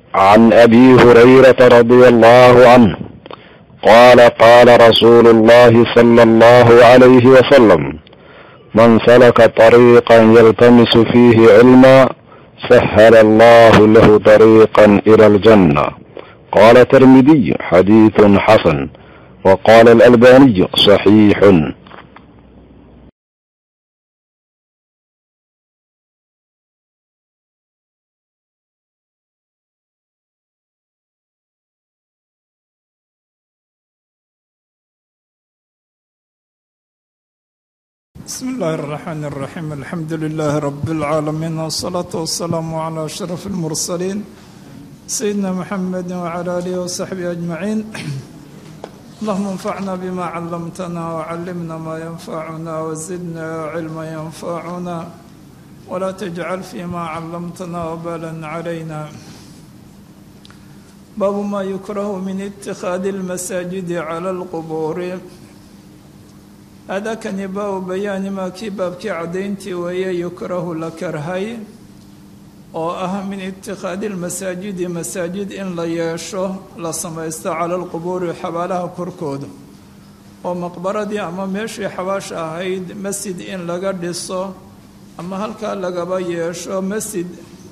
عن أبي هريرة رضي الله عنه قال قال رسول الله صلى الله عليه وسلم: من سلك طريقا يلتمس فيه علما سهل الله له طريقا إلى الجنة. قال الترمذي: حديث حسن. وقال الألباني: صحيح. بسم الله الرحمن الرحيم. الحمد لله رب العالمين، والصلاة والسلام على أشرف المرسلين سيدنا محمد وعلى آله وصحبه أجمعين. اللهم انفعنا بما علمتنا وعلمنا ما ينفعنا وزدنا علما ينفعنا ولا تجعل فيما علمتنا وبالا علينا. باب ما يكره من اتخاذ المساجد على القبور. هذا كان باب بيان ما كي بابكي عدينتي وهي يكره لكرهي من اتخاذ المساجد مساجد إن لا يشو لا سميست على القبور حوالها كركود ومقبرة أما ماشي حواش أهيد مسجد إن لقى ديسو أما هل كان لقى يشو مسجد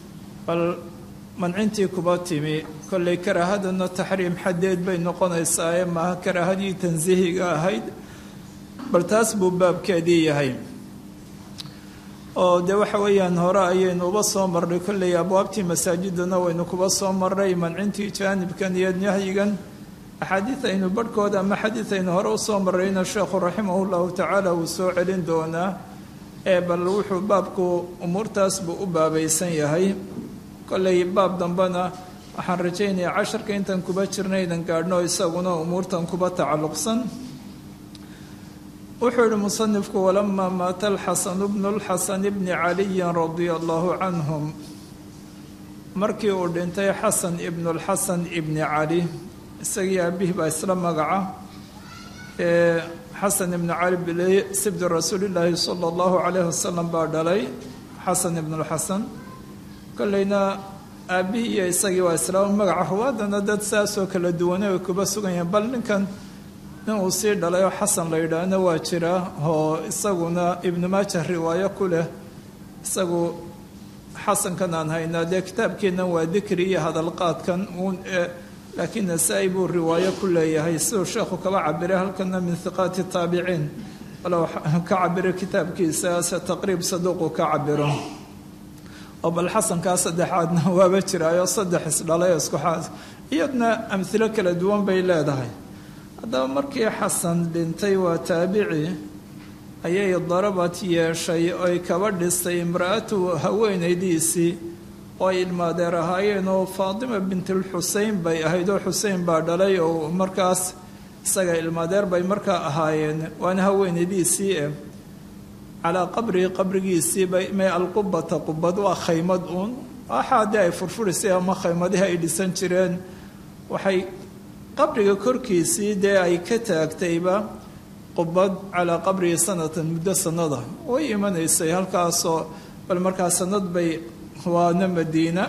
من عنتي كباتيمي كل كراهة أنه تحريم حديد بين قنيسة ما كراهة تنزيه أهيد baltaas buu baabkeedii yahay oo dee waxa weeyaan hore ayaynu uba soo marnay kolley abwaabtii masaajidana waynu kuba soo marnay mancintii jaanibkan iyo nahyigan axaadiid aynu barhkooda ama xadiid aynu hore u soo marrayna sheekhu raximahullahu tacaala uu soo celin doonaa bal wuxuu baabku umuurtaas buu u baabaysan yahay. kolley baab dambena waxaan rajaynayaa casharka intaan kuba jirnay idan gaadhno isaguna umuurtan kuba tacalluqsan. wuxuu yihi musanifku: walamaa maata alxasanu bnu lxasani bni caliyin radia allahu canhum, markii uu dhintay xasan ibnu lxasan ibni cali, isagii aabbihi baa isla magaca xasan ibnu cali sibdi rasuulillaahi sala allahu calayhi wasalam baa dhalay xasan ibnu lxasan. kolleyna aabbihii iyo isagii waa isla magaca. ruwaadana dad saasoo kala duwanay ay kuba sugan yahiin, bal ninkan nin uu sii dhalay oo xasan la yidhaahna waa jira oo isaguna ibnu maajah riwaayo ku leh. isagu xasankan aan haynaa dee kitaabkeennan waa dikri iyo hadalqaadkan uun laakiin nasaa-i buu riwaayo ku leeyahay siduu sheekhu kaba cabiray halkana min hiqaati taabiciin walow ka cabiro kitaabkiisa se taqriib saduuqu ka cabiro. oo bal xasankaa saddexaadna waaba jiraayo saddex isdhalay isku xaas iyadna amhilo kala duwan bay leedahay. haddaba markii xasan dhintay waa taabici ayay darabad yeeshay oy kaba dhistay imra-atu haweenaydiisii oo ay ilmaadeer ahaayeen oo faatima bintilxusein bay ahayd oo xusein baa dhalay oo markaas isaga ilmaadeer bay markaa ahaayeen waana haweenaydiisii calaa qabrihi qabrigiisii bay may alqubata qubad waa khaymad uun waxaadii ay furfurisay ama khaymadihii ay dhisan jireen waxay qabriga korkiisii dee ay ka taagtayba qubad calaa qabrihi sanatan muddo sanada way imanaysay halkaasoo bal markaa sanad bay waana madiina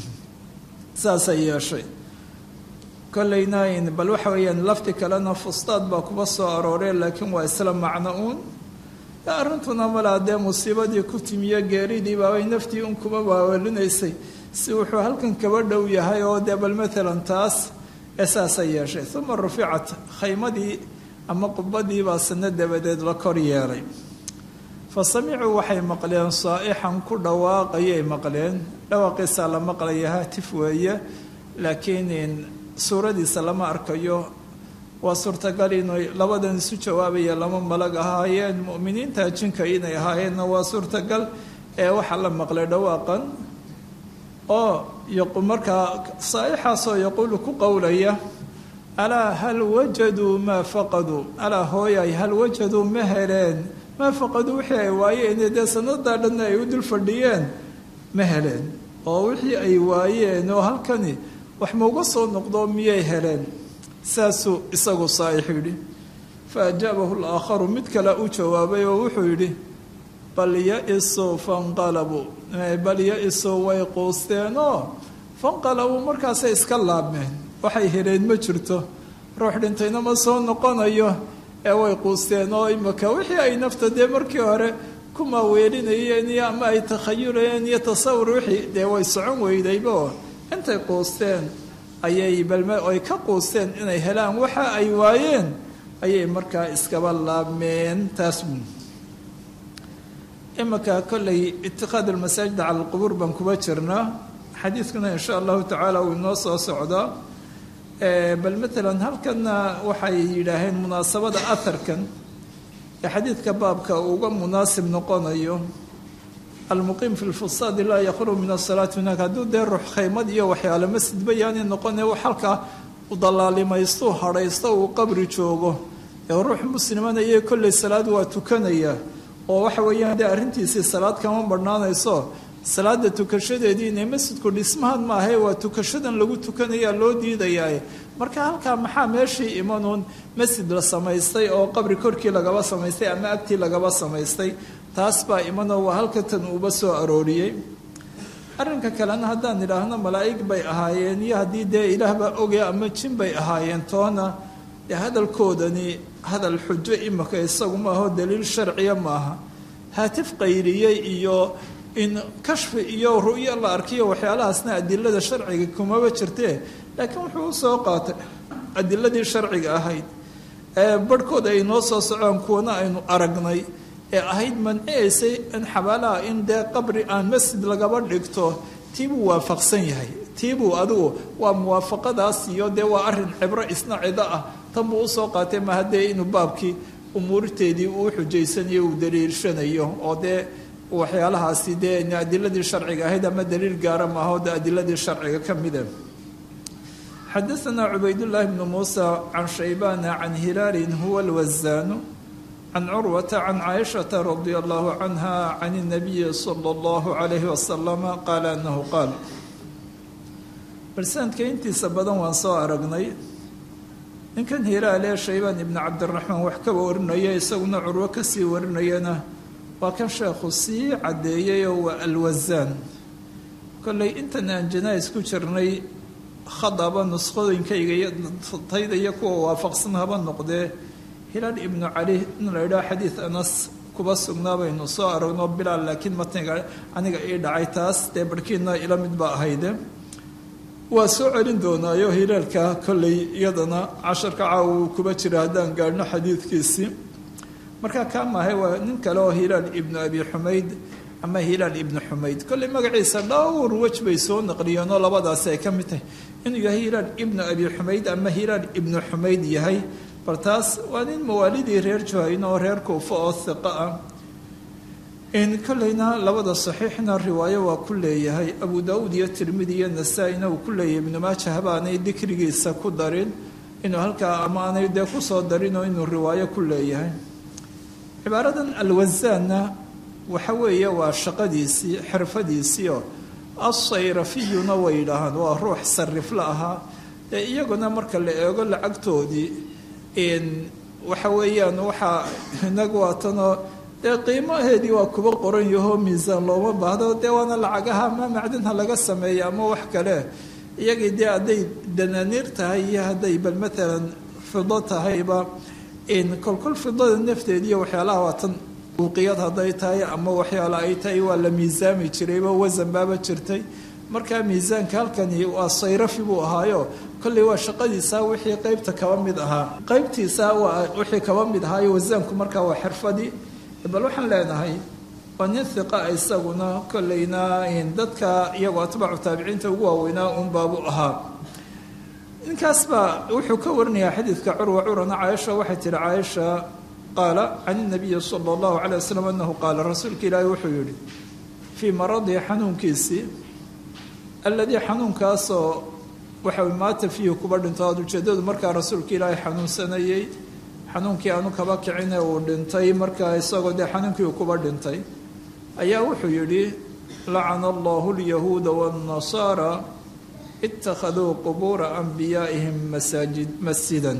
saasay yeeshay. kolleyna bal waxa weeyaan lafti kalena fustaad baa kuba soo arooreen laakiin waa isla macno uun. arrintuna malaa dee musiibadii ku timiyo geeridii baabay naftii un kuba waawelinaysay si wuxuu halkan kaba dhow yahay oo dee bal maalan taas saasay yeeshay. uma ruficat khaymadii ama qubadii baa sano dabadeed la kor yeelay. fa samicuu waxay maqleen saa'ixan ku dhawaaqayay maqleen. dhawaaqiisaa la maqlaya haatif weeye laakiin suuradiisa lama arkayo. waa suurtagal inay labadan isu jawaabaya lama malag ahaayeen mu'miniinta jinka inay ahaayeenna waa suurtagal. waxaa la maqlay dhawaaqan oo markaa saa'ixaasoo yaquulu ku qowlaya: alaa hal wajaduu maa faqaduu, alaa hooyay hal wajaduu ma heleen maa faqaduu wixii ay waayeen dee sanadaa dhanna ay u dul fadhiyeen ma heleen oo wixii ay waayeen oo halkani wax mauga soo noqdo miyay heleen. saasuu isagu saa'ix yidhi. fa ajaabahu laakharu mid kale u jawaabay oo wuxuu yidhi: bal ya-isuu fanqalabuu, bal ya-isuu way quusteenoo fanqalabuu markaasay iska laabmeen waxay heleen ma jirto ruux dhintayna ma soo noqonayo ee way quusteen oo imaka wixii ay nafta dee markii hore ku maaweelinayeen iyo ama ay takhayulayeen iyo tasawur wixii dee way socon weydaybo intay quusteen ayay balme ay ka quusteen inay helaan waxa ay waayeen ayay markaa iskaba laabmeen taas imaka kolley itiqaad almasaajid cala alqubuur baan kuba jirnaa xadiidkuna in sha allahu tacaala uu inoo soo socdaa bal maalan halkanna waxay yidhaaheen munaasabada aharkan ee xadiidka baabka uga munaasib noqonayo almuqiim fi lfusaadi laa yakhruj min asalaati hunaak hadduu dee ruux khaymad iyo waxyaale masjidba yaani noqone halkaa u dallaalimaysto hadhaysto uu qabri joogo ee ruux muslimana iyo kolley salaad waa tukanaya oo waxa weeyaan dee arrintiisii salaad kama badhnaanayso salaada tukashadeediina masjidku dhismahan maahae waa tukashadan lagu tukanayaa loo diidayaa marka halkaa maxaa meeshii imanuun masjid la samaystay oo qabri korkii lagaba samaystay ama agtii lagaba samaystay taas baa imanoo waa halkatan uuba soo arooriyey arrinka kalena haddaan idhaahno malaa'ig bay ahaayeen iyo haddii dee ilaahbaa ogaya ama jin bay ahaayeen toona dee hadalkoodani hadal xujo imaka isagu maaho daliil sharciya maaha haatif qayriyey iyo in kashfi iyo ru'yo la arkiyo waxyaalahaasna adilada sharciga kumaba jirtee laakiin wuxuu usoo qaatay adiladii sharciga ahayd ee barhkood ay noo soo socon kuwana aynu aragnay ee ahayd manciaysay in xabaalaha in dee qabri aan masjid lagaba dhigto tiibuu waafaqsan yahay tiibuu adigu waa muwaafaqadaas iyo dee waa arrin cibro isna cido ah tan buu usoo qaatay ma haddee inuu baabkii umuurteedii uu xujaysanayo uu daliilshanayo oo dee waxyaalahaasi dee adiladii sharciga ahayd ama daliil gaara maaho de adiladii sharciga ka mida xadaثna cubaydالlahi bn muسى can shaybana can hilaalin huwa اlwazaanu can curwata can caaishaةa radi allahu canha can الnabiyi salى اllahu عalayhi wasalama qaala anahu qaal balsanadka intiisa badan waan soo aragnay ninkan hilaal ee shaybaan ibn cabdiraxmaan wax ka warinaya isaguna curwo kasii warinayana waa kan sheekhu sii caddeeyey oo waa alwasaan kolley intan aan janais ku jirnay khadaba nusqooyinkayga iyo tayda iyo kuwa waafaqsan haba noqdee hilaal ibnu cali in la idhaha xadiid anas kuba sugnaa baynu soo aragno bilaal laakiin matniga aniga ii dhacay taas dee barhkiina ila mid baa ahayde waa soo celin doonaayo hilaalka kolley iyadana casharka caawa uu kuba jira haddaan gaadhno xadiidkiisii markaa kaa maahay waa nin kale oo hilaal ibnu abi xumayd ama hilaal ibnu xumayd kolley magaciisa dhowr wej bay soo naqliyeenoo labadaasi ay ka mid tahay inuu yahay hilaal ibnu abi xumayd ama hilaal ibnu xumayd yahay bal taas waa nin mawaalidii reer juhayna oo reer kuufa oo hiqa ah in kolleyna labada saxiixna riwaayo waa ku leeyahay abu daauud iyo tirmidi iyo nasaa-ina uu ku leeyahay ibnu maaja habaanay dikrigiisa ku darin inuu halkaa ama aanay dee kusoo darinoo inuu riwaayo ku leeyahay cibaaradan alwasaanna waxa weeye waa shaqadiisii xirfadiisiio alsayrafiyuna way yidhaahaan waa ruux sarifla ahaa dee iyaguna marka la eego lacagtoodii waxa weeyaan waxaa inagu waatanoo dee qiimaheedii waa kuba qoran yahoo miisaan looma baahdo dee waana lacagaha ama macdinha laga sameeya ama wax kale iyagii dee hadday danaaniir tahay iyo hadday bal maalan fido tahayba kolkol fidada nafteediiyo waxyaalaha waatan uqiyad hadday tahay ama waxyaala ay tahay waa la miisaami jirayba wasan baaba jirtay markaa miisaanka halkani waa sayrafi buu ahaayo kolley waa shaqadiisa wixii qeybta kaba mid ahaa qeybtiisa waa wixii kaba mid ahaayo wasaanku markaa waa xirfadii bal waxaan leenahay waa nin hiqa isaguna kolleyna dadka iyagoo atbaacu taabiciinta ugu waaweynaa unbaabu ahaa ninkaas baa wuxuu ka warinayaa xadiidka curwana caaisha waxay tihi caaisha qaala can inabiyi sala allahu calay wasalam anahu qaala rasuulka ilaahi wuxuu yihi fii maradii xanuunkiisii alladii xanuunkaasoo waxa maata fiihi kuba dhinto aada ujeedadu markaa rasuulka ilaahay xanuunsanayey xanuunkii aanu kaba kicine uu dhintay markaa isagoo dee xanuunkii uu kuba dhintay ayaa wuxuu yidhi lacana allahu alyahuuda waannasaara ittakhaduu qubuura anbiyaa'ihim masjidan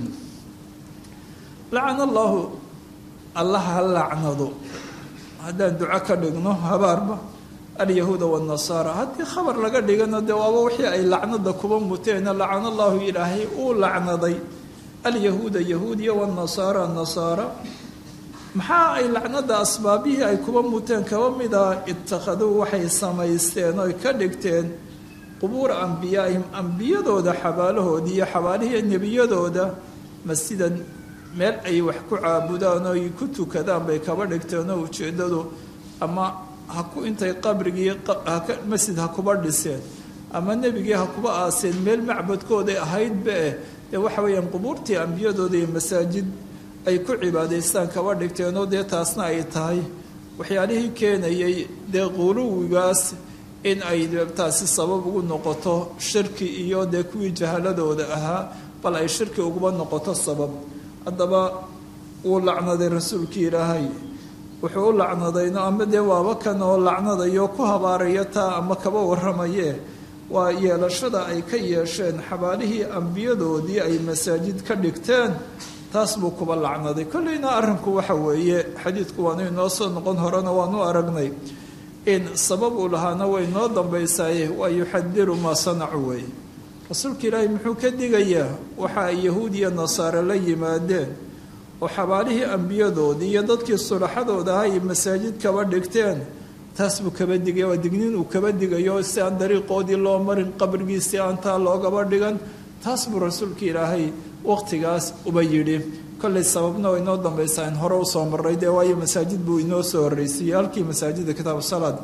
lacana allahu allah ha lacnado haddaan duco ka dhigno habaarba alyahuuda waannasaara haddii khabar laga dhigana dee waaba wixii ay lacnada kuba muteena lacana allahu ilaahay uu lacnaday alyahuuda yahuudiya waannasaara nasaara maxaa ay lacnada asbaabihii ay kuba muteen kaba mida ittakhaduu waxay samaysteen oy ka dhigteen qubuura ambiyaa'ihim ambiyadooda xabaalahoodii iyo xabaalihii nebiyadooda masjidan meel ay wax ku caabudaan oo ay ku tukadaan bay kaba dhigteenoo ujeeddadu ama intay qabrigii masjid ha kuba dhiseen ama nebigii ha kuba aaseen meel macbadkooday ahaydbae dee waxa weeyaan qubuurtii ambiyadooda iyo masaajid ay ku cibaadaystaan kaba dhigteenoo dee taasna ay tahay waxyaalihii keenayay dee quluwigaas in ay taasi sabab ugu noqoto shirki iyo dee kuwii jahaladooda ahaa bal ay shirki uguba noqoto sabab haddaba wuu lacnaday rasuulkii ilaahay wuxuu u lacnadayno ama dee waaba kan oo lacnadayo ku habaaraya taa ama kaba warramaye waa yeelashada ay ka yeesheen xabaalihii ambiyadoodii ay masaajid ka dhigteen taas buu kuba lacnaday kollayna arrinku waxa weeye xadiidku waanu inoo soo noqon horena waanu aragnay in sabab uu lahaana way noo dambaysaaye waa yuxadiru maa sanacu weeye rasuulka ilaahay muxuu ka digayaa waxa ay yahuud iyo nasaare la yimaadeen oo xabaalihii ambiyadoodii iyo dadkii sulaxadooda aha ay masaajid kaba dhigteen taas buu kaba digaya waa digniin uu kaba digayo si aan dariiqoodii loo marin qabrigiisii aan taa loogaba dhigan taas buu rasuulka ilaahay waqtigaas uba yidhi kollay sababna way inoo dambaysaa in hore usoo maray dee waayo masaajid buu inoo soo horreysiiyey halkii masaajida kitaabu salaad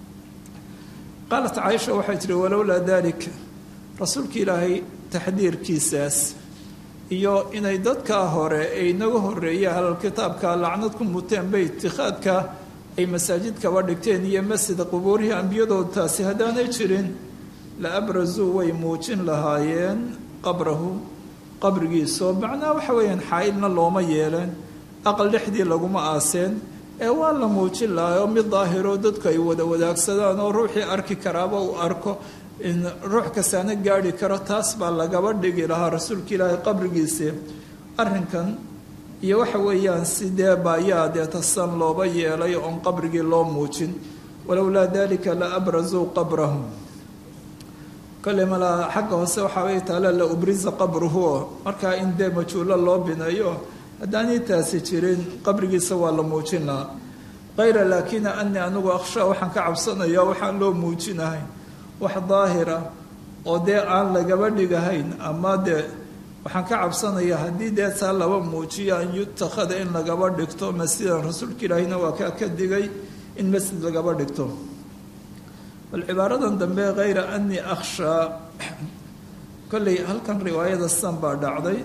qaalat caaisha waxay tihi walowlaa dalik rasuulka ilaahay taxdiirkiisaas iyo inay dadkaa hore ay inaga horreeyeen ahlulkitaabka lacnad ku muteen bay itikhaadka ay masaajid kaba dhigteen iyo masjida qubuurihii ambiyadooda taasi haddaanay jirin la abrazuu way muujin lahaayeen qabrahu qabrigiisoo macnaha waxa weeyaan xaa-ilna looma yeeleen aqal dhexdii laguma aaseen ee waa la muujin lahaa oo mid daahiroo dadku ay wada wadaagsadaan oo ruuxii arki karaaba uu arko in ruux kastaana gaadhi karo taas baa lagaba dhigi lahaa rasuulka ilaahay qabrigiisii arrinkan iyo waxa weeyaan sidee baayaa dee tasan looba yeelay oon qabrigii loo muujin walowlaa dalika la abrazuu qabrahum kole malaa xagga hoose waxaabay taala la ubriza qabruhu markaa in dee majhuulo loo bineeyo haddaanay taasi jirin qabrigiisa waa la muujin lahaa kayra laakina anii anigu akhshaa waxaan ka cabsanaya waxaan loo muujinahay wax daahira oo dee aan lagaba dhigahayn ama dee waxaan ka cabsanayaa haddii dee taa laba muujiyo an yutakhada in lagaba dhigto masjidan rasuulka ilaahina waa kaa ka digay in masjid lagaba dhigto bal cibaaradan dambe kayra anii akhshaa kollay halkan riwaayada san baa dhacday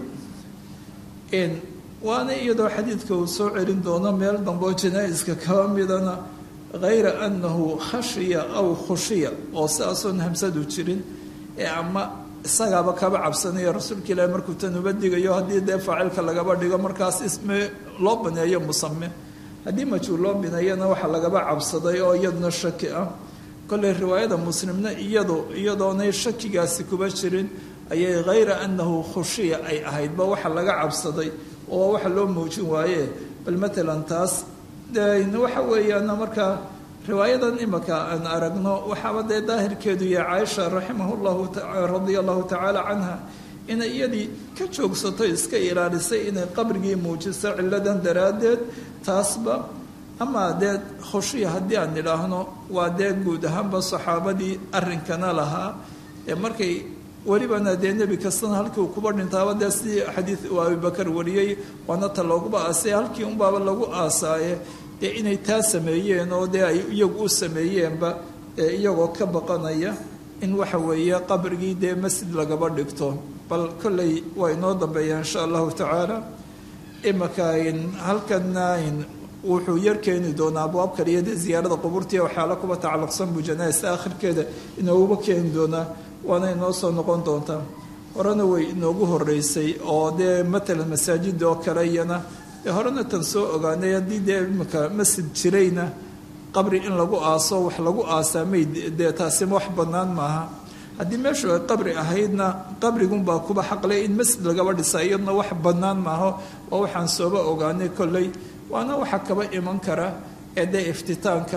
waana iyadoo xadiidka uu soo celin doono meel dambeo janaa-iska kaba midana kayra annahu khashiya aw khushiya oo sidaasoon hamsadu jirin ee ama isagaaba kaba cabsanaya rasuulka ilaahi markuu tan uba digayo haddii dee faacilka lagaba dhigo markaas isme loo baneeyo musame haddii majhuul loo bineeyana waxaa lagaba cabsaday oo iyaduna shaki ah kolley riwaayada muslimna iyadoonay shakigaasi kuba jirin ayay kayra annahu khushiya ay ahaydba waxa laga cabsaday oo waxa loo muujin waaye bal matalan taas waxa weeyaan markaa riwaayadan imaka aan aragno waxaaba dee daahirkeedu iyo caaisha radia allahu tacaala canha inay iyadii ka joogsato iska ilaalisay inay qabrigii muujiso ciladan daraaddeed taasba amaa dee khushiya haddii aan idhaahno waa dee guud ahaanba saxaabadii arrinkana lahaa ee markay welibana dee nebi kastana halkii uu kuba dhintaaba dee sidii xadiid uu abubakar wariyey waana ta looguba aasay halkii unbaaba lagu aasaaye dee inay taa sameeyeen oo dee ay iyagu u sameeyeenba iyagoo ka baqanaya in waxa weeye qabrigii dee masjid lagaba dhigto bal kolley waa inoo dambeeya insha allahu tacaala imaka halkana wuxuu yar keeni doonaa abwaab kaliya dee ziyaarada qubuurtiiya waxyaala kuba tacalluqsan buu janaaista aakhirkeeda inooguba keeni doonaa waana inoo soo noqon doontaa horena way inoogu horeysay oo dee matalan masaajida oo kale iyana dee horena tan soo ogaanay haddii dee imika masjid jirayna qabri in lagu aaso wax lagu aasaa may dee taasima wax bannaan maaha haddii meeshu ay qabri ahaydna qabrigunbaa kuba xaqlay in masjid lagaba dhisaa iyadna wax bannaan maaho oo waxaan sooba ogaanay kolley waana waxa kaba iman kara ee dee iftitaanka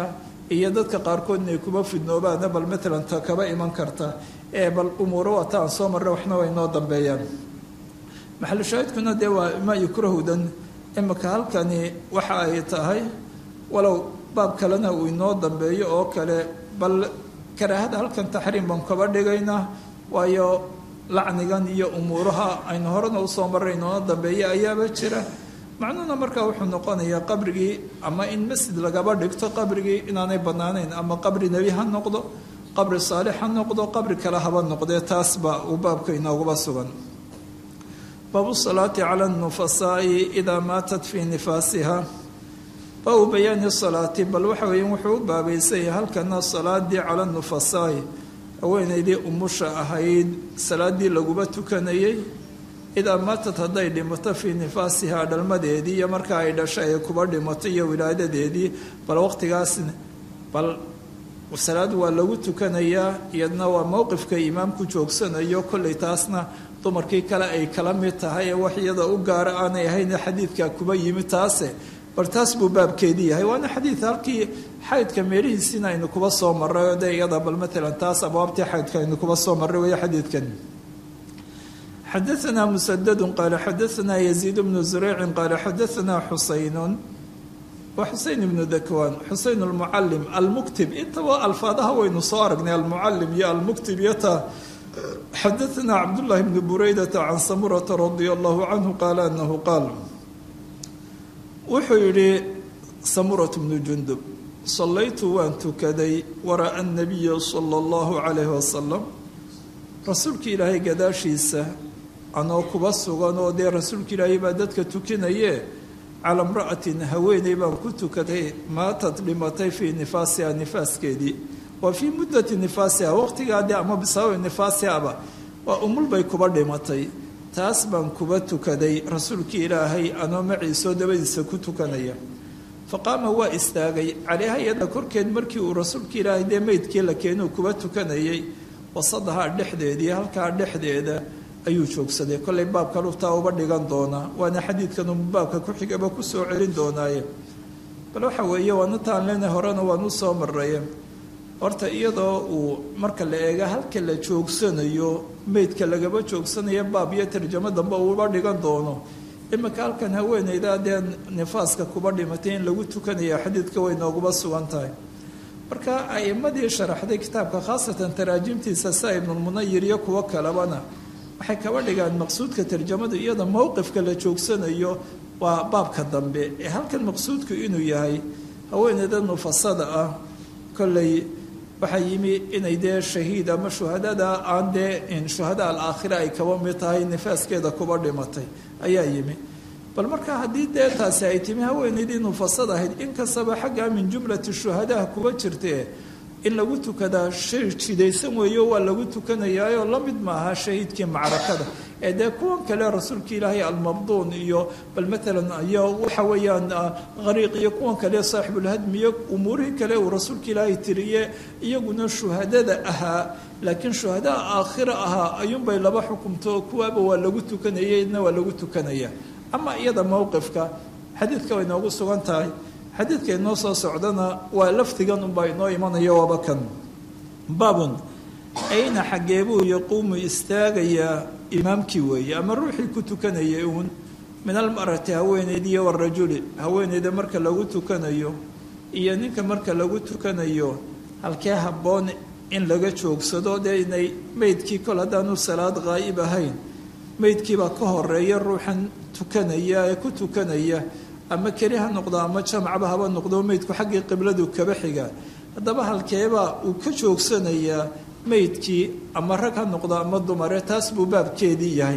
iyo dadka qaarkood inay kuma fidnoobaana bal maalan ta kaba iman karta ee bal umuuro wata aan soo marray waxna way noo dambeeyaan maxalu shaahidkuna dee waa ma yukrahudan imika halkani waxa ay tahay walow baab kalena uu inoo dambeeyo oo kale bal karaahada halkan taxriim baan kaba dhigaynaa waayo lacnigan iyo umuuraha aynu horena usoo marray inoona dambeeya ayaaba jira macnuhuna markaa wuxuu noqonayaa qabrigii ama in masjid lagaba dhigto qabrigii inaanay bannaanayn ama qabri nebi ha noqdo qabri saalix ha noqdo qabri kale haba noqdee taasba uu baabka inooguba sugan baabu salaati cala nufasaa'i idaa maatat fii nifaasiha baabu bayaani salaati bal waxa weeye wuxuu u baabaysay halkana salaadii cala nufasaa'i haweenaydii umusha ahayd salaadii laguba tukanayay idaa maatad hadday dhimato fii nifaasihaa dhalmadeedii iyo markaa ay dhashay ay kuba dhimato iyo wilaadadeedii bal waqtigaasna bal salaad waa lagu tukanayaa iyadna waa mowqifka imaamku joogsanayo kollay taasna dumarkii kale ay kala mid tahay ee wax iyada u gaara aanay ahayn xadiidka kuba yimi taase bal taas buu baabkeedii yahay waana xadiid halkii xaydka meelihiisiina aynu kuba soo marray oo dee iyada bal maalan taas abwaabtii xaydka aynu kuba soo marray weeye xadiidkan xadaثna mسdd qال xadaثna يزيد بن زريع qال xadaثna xuseyn wa xuseyn بن dakwan xuseyn الmucalim almuktib intaba alfaadaha waynu soo aragnay almucalim iyo almuktib iyo ta xadaثna cabdالlahi بn buraydaةa can samurةa radي الlahu canhu qaala anahu qaal wuxuu yihi samuraة bnu jundub salaytu waan tukaday wara'a الnabiya salى الlahu عalayh wasalam rasuulka ilaahay gadaashiisa anoo kuba sugan oo dee rasuulka ilaahay baa dadka tukinaye cala imra'atin haweeney baan ku tukaday maatad dhimatay fii nifaasiha nifaaskeedii waa fii muddati nifaasiha waqtigaa dee ama bisababi nifaasihaba waa umul bay kuba dhimatay taas baan kuba tukaday rasuulka ilaahay anoo maciisoo dabadiisa ku tukanaya faqaama waa istaagay calayha iyada korkeed markii uu rasuulka ilaahay dee meydkii la keenuu kuba tukanayay wasadahaa dhexdeedii halkaa dhexdeeda ayuu joogsaday kollay baabka luftaa uba dhigan doonaa waana xadiidkanu baabka ku-xigaba ku soo celin doonaaye bal waxa weeye waana taan lena horena waan u soo marraye horta iyadoo uu marka la eega halka la joogsanayo meydka lagaba joogsanayo baab iyo tarjamo dambe uuba dhigan doono imika halkan haweeneyda dee nifaaska kuba dhimatay in lagu tukanaya xadiidka way nooguba sugan tahay marka a'imadii sharaxday kitaabka khaasatan taraajimtiisa saa ibnulmunayir iyo kuwo kalebana waxay kaba dhigaan maqsuudka tarjamadu iyada mowqifka la joogsanayo waa baabka dambe ee halkan maqsuudku inuu yahay haweeneyda nufasada ah kollay waxaa yimi inay dee shahiid ama shuhadada aan dee shuhada alaakhira ay kaba mid tahay nifaaskeeda kuba dhimatay ayaa yimi bal markaa haddii dee taasi ay timi haweeneydii nufasad ahayd inkastaba xaggaa min jumlati shuhadaha kuba jirtee in lagu tukadaa shay jidaysan weeyo waa lagu tukanayaayoo la mid maaha shahiidkii macrakada ee dee kuwan kale rasuulka ilaahay almabduun iyo bal maalan iyo waxa weeyaan qariiq iyo kuwan kale saaxibulhadmi iyo umuurihii kale uu rasuulka ilaahay tiriye iyaguna shuhadada ahaa laakiin shuhadaa aakhira ahaa ayuunbay laba xukumto kuwaaba waa lagu tukanaya idna waa lagu tukanaya ama iyada mowqifka xadiidka way noogu sugan tahay xadiidka inoo soo socdana waa lafdigan unbaa inoo imanaya waaba kan baabun ayna xaggeebuu yaquumu istaagayaa imaamkii weeye ama ruuxii ku tukanayay uun min almarati haweeneydiiyo warajuli haweeneyda marka lagu tukanayo iyo ninka marka lagu tukanayo halkee habboon in laga joogsado dee inay meydkii kol haddaanu salaad qaa'ib ahayn meydkiibaa ka horeeya ruuxan tukanaya ee ku tukanaya ama keli ha noqdo ama jamacba haba noqdo meydku xaggii qibladu kaba xiga haddaba halkeebaa uu ka joogsanayaa meydkii ama rag ha noqdo ama dumare taas buu baabkeedii yahay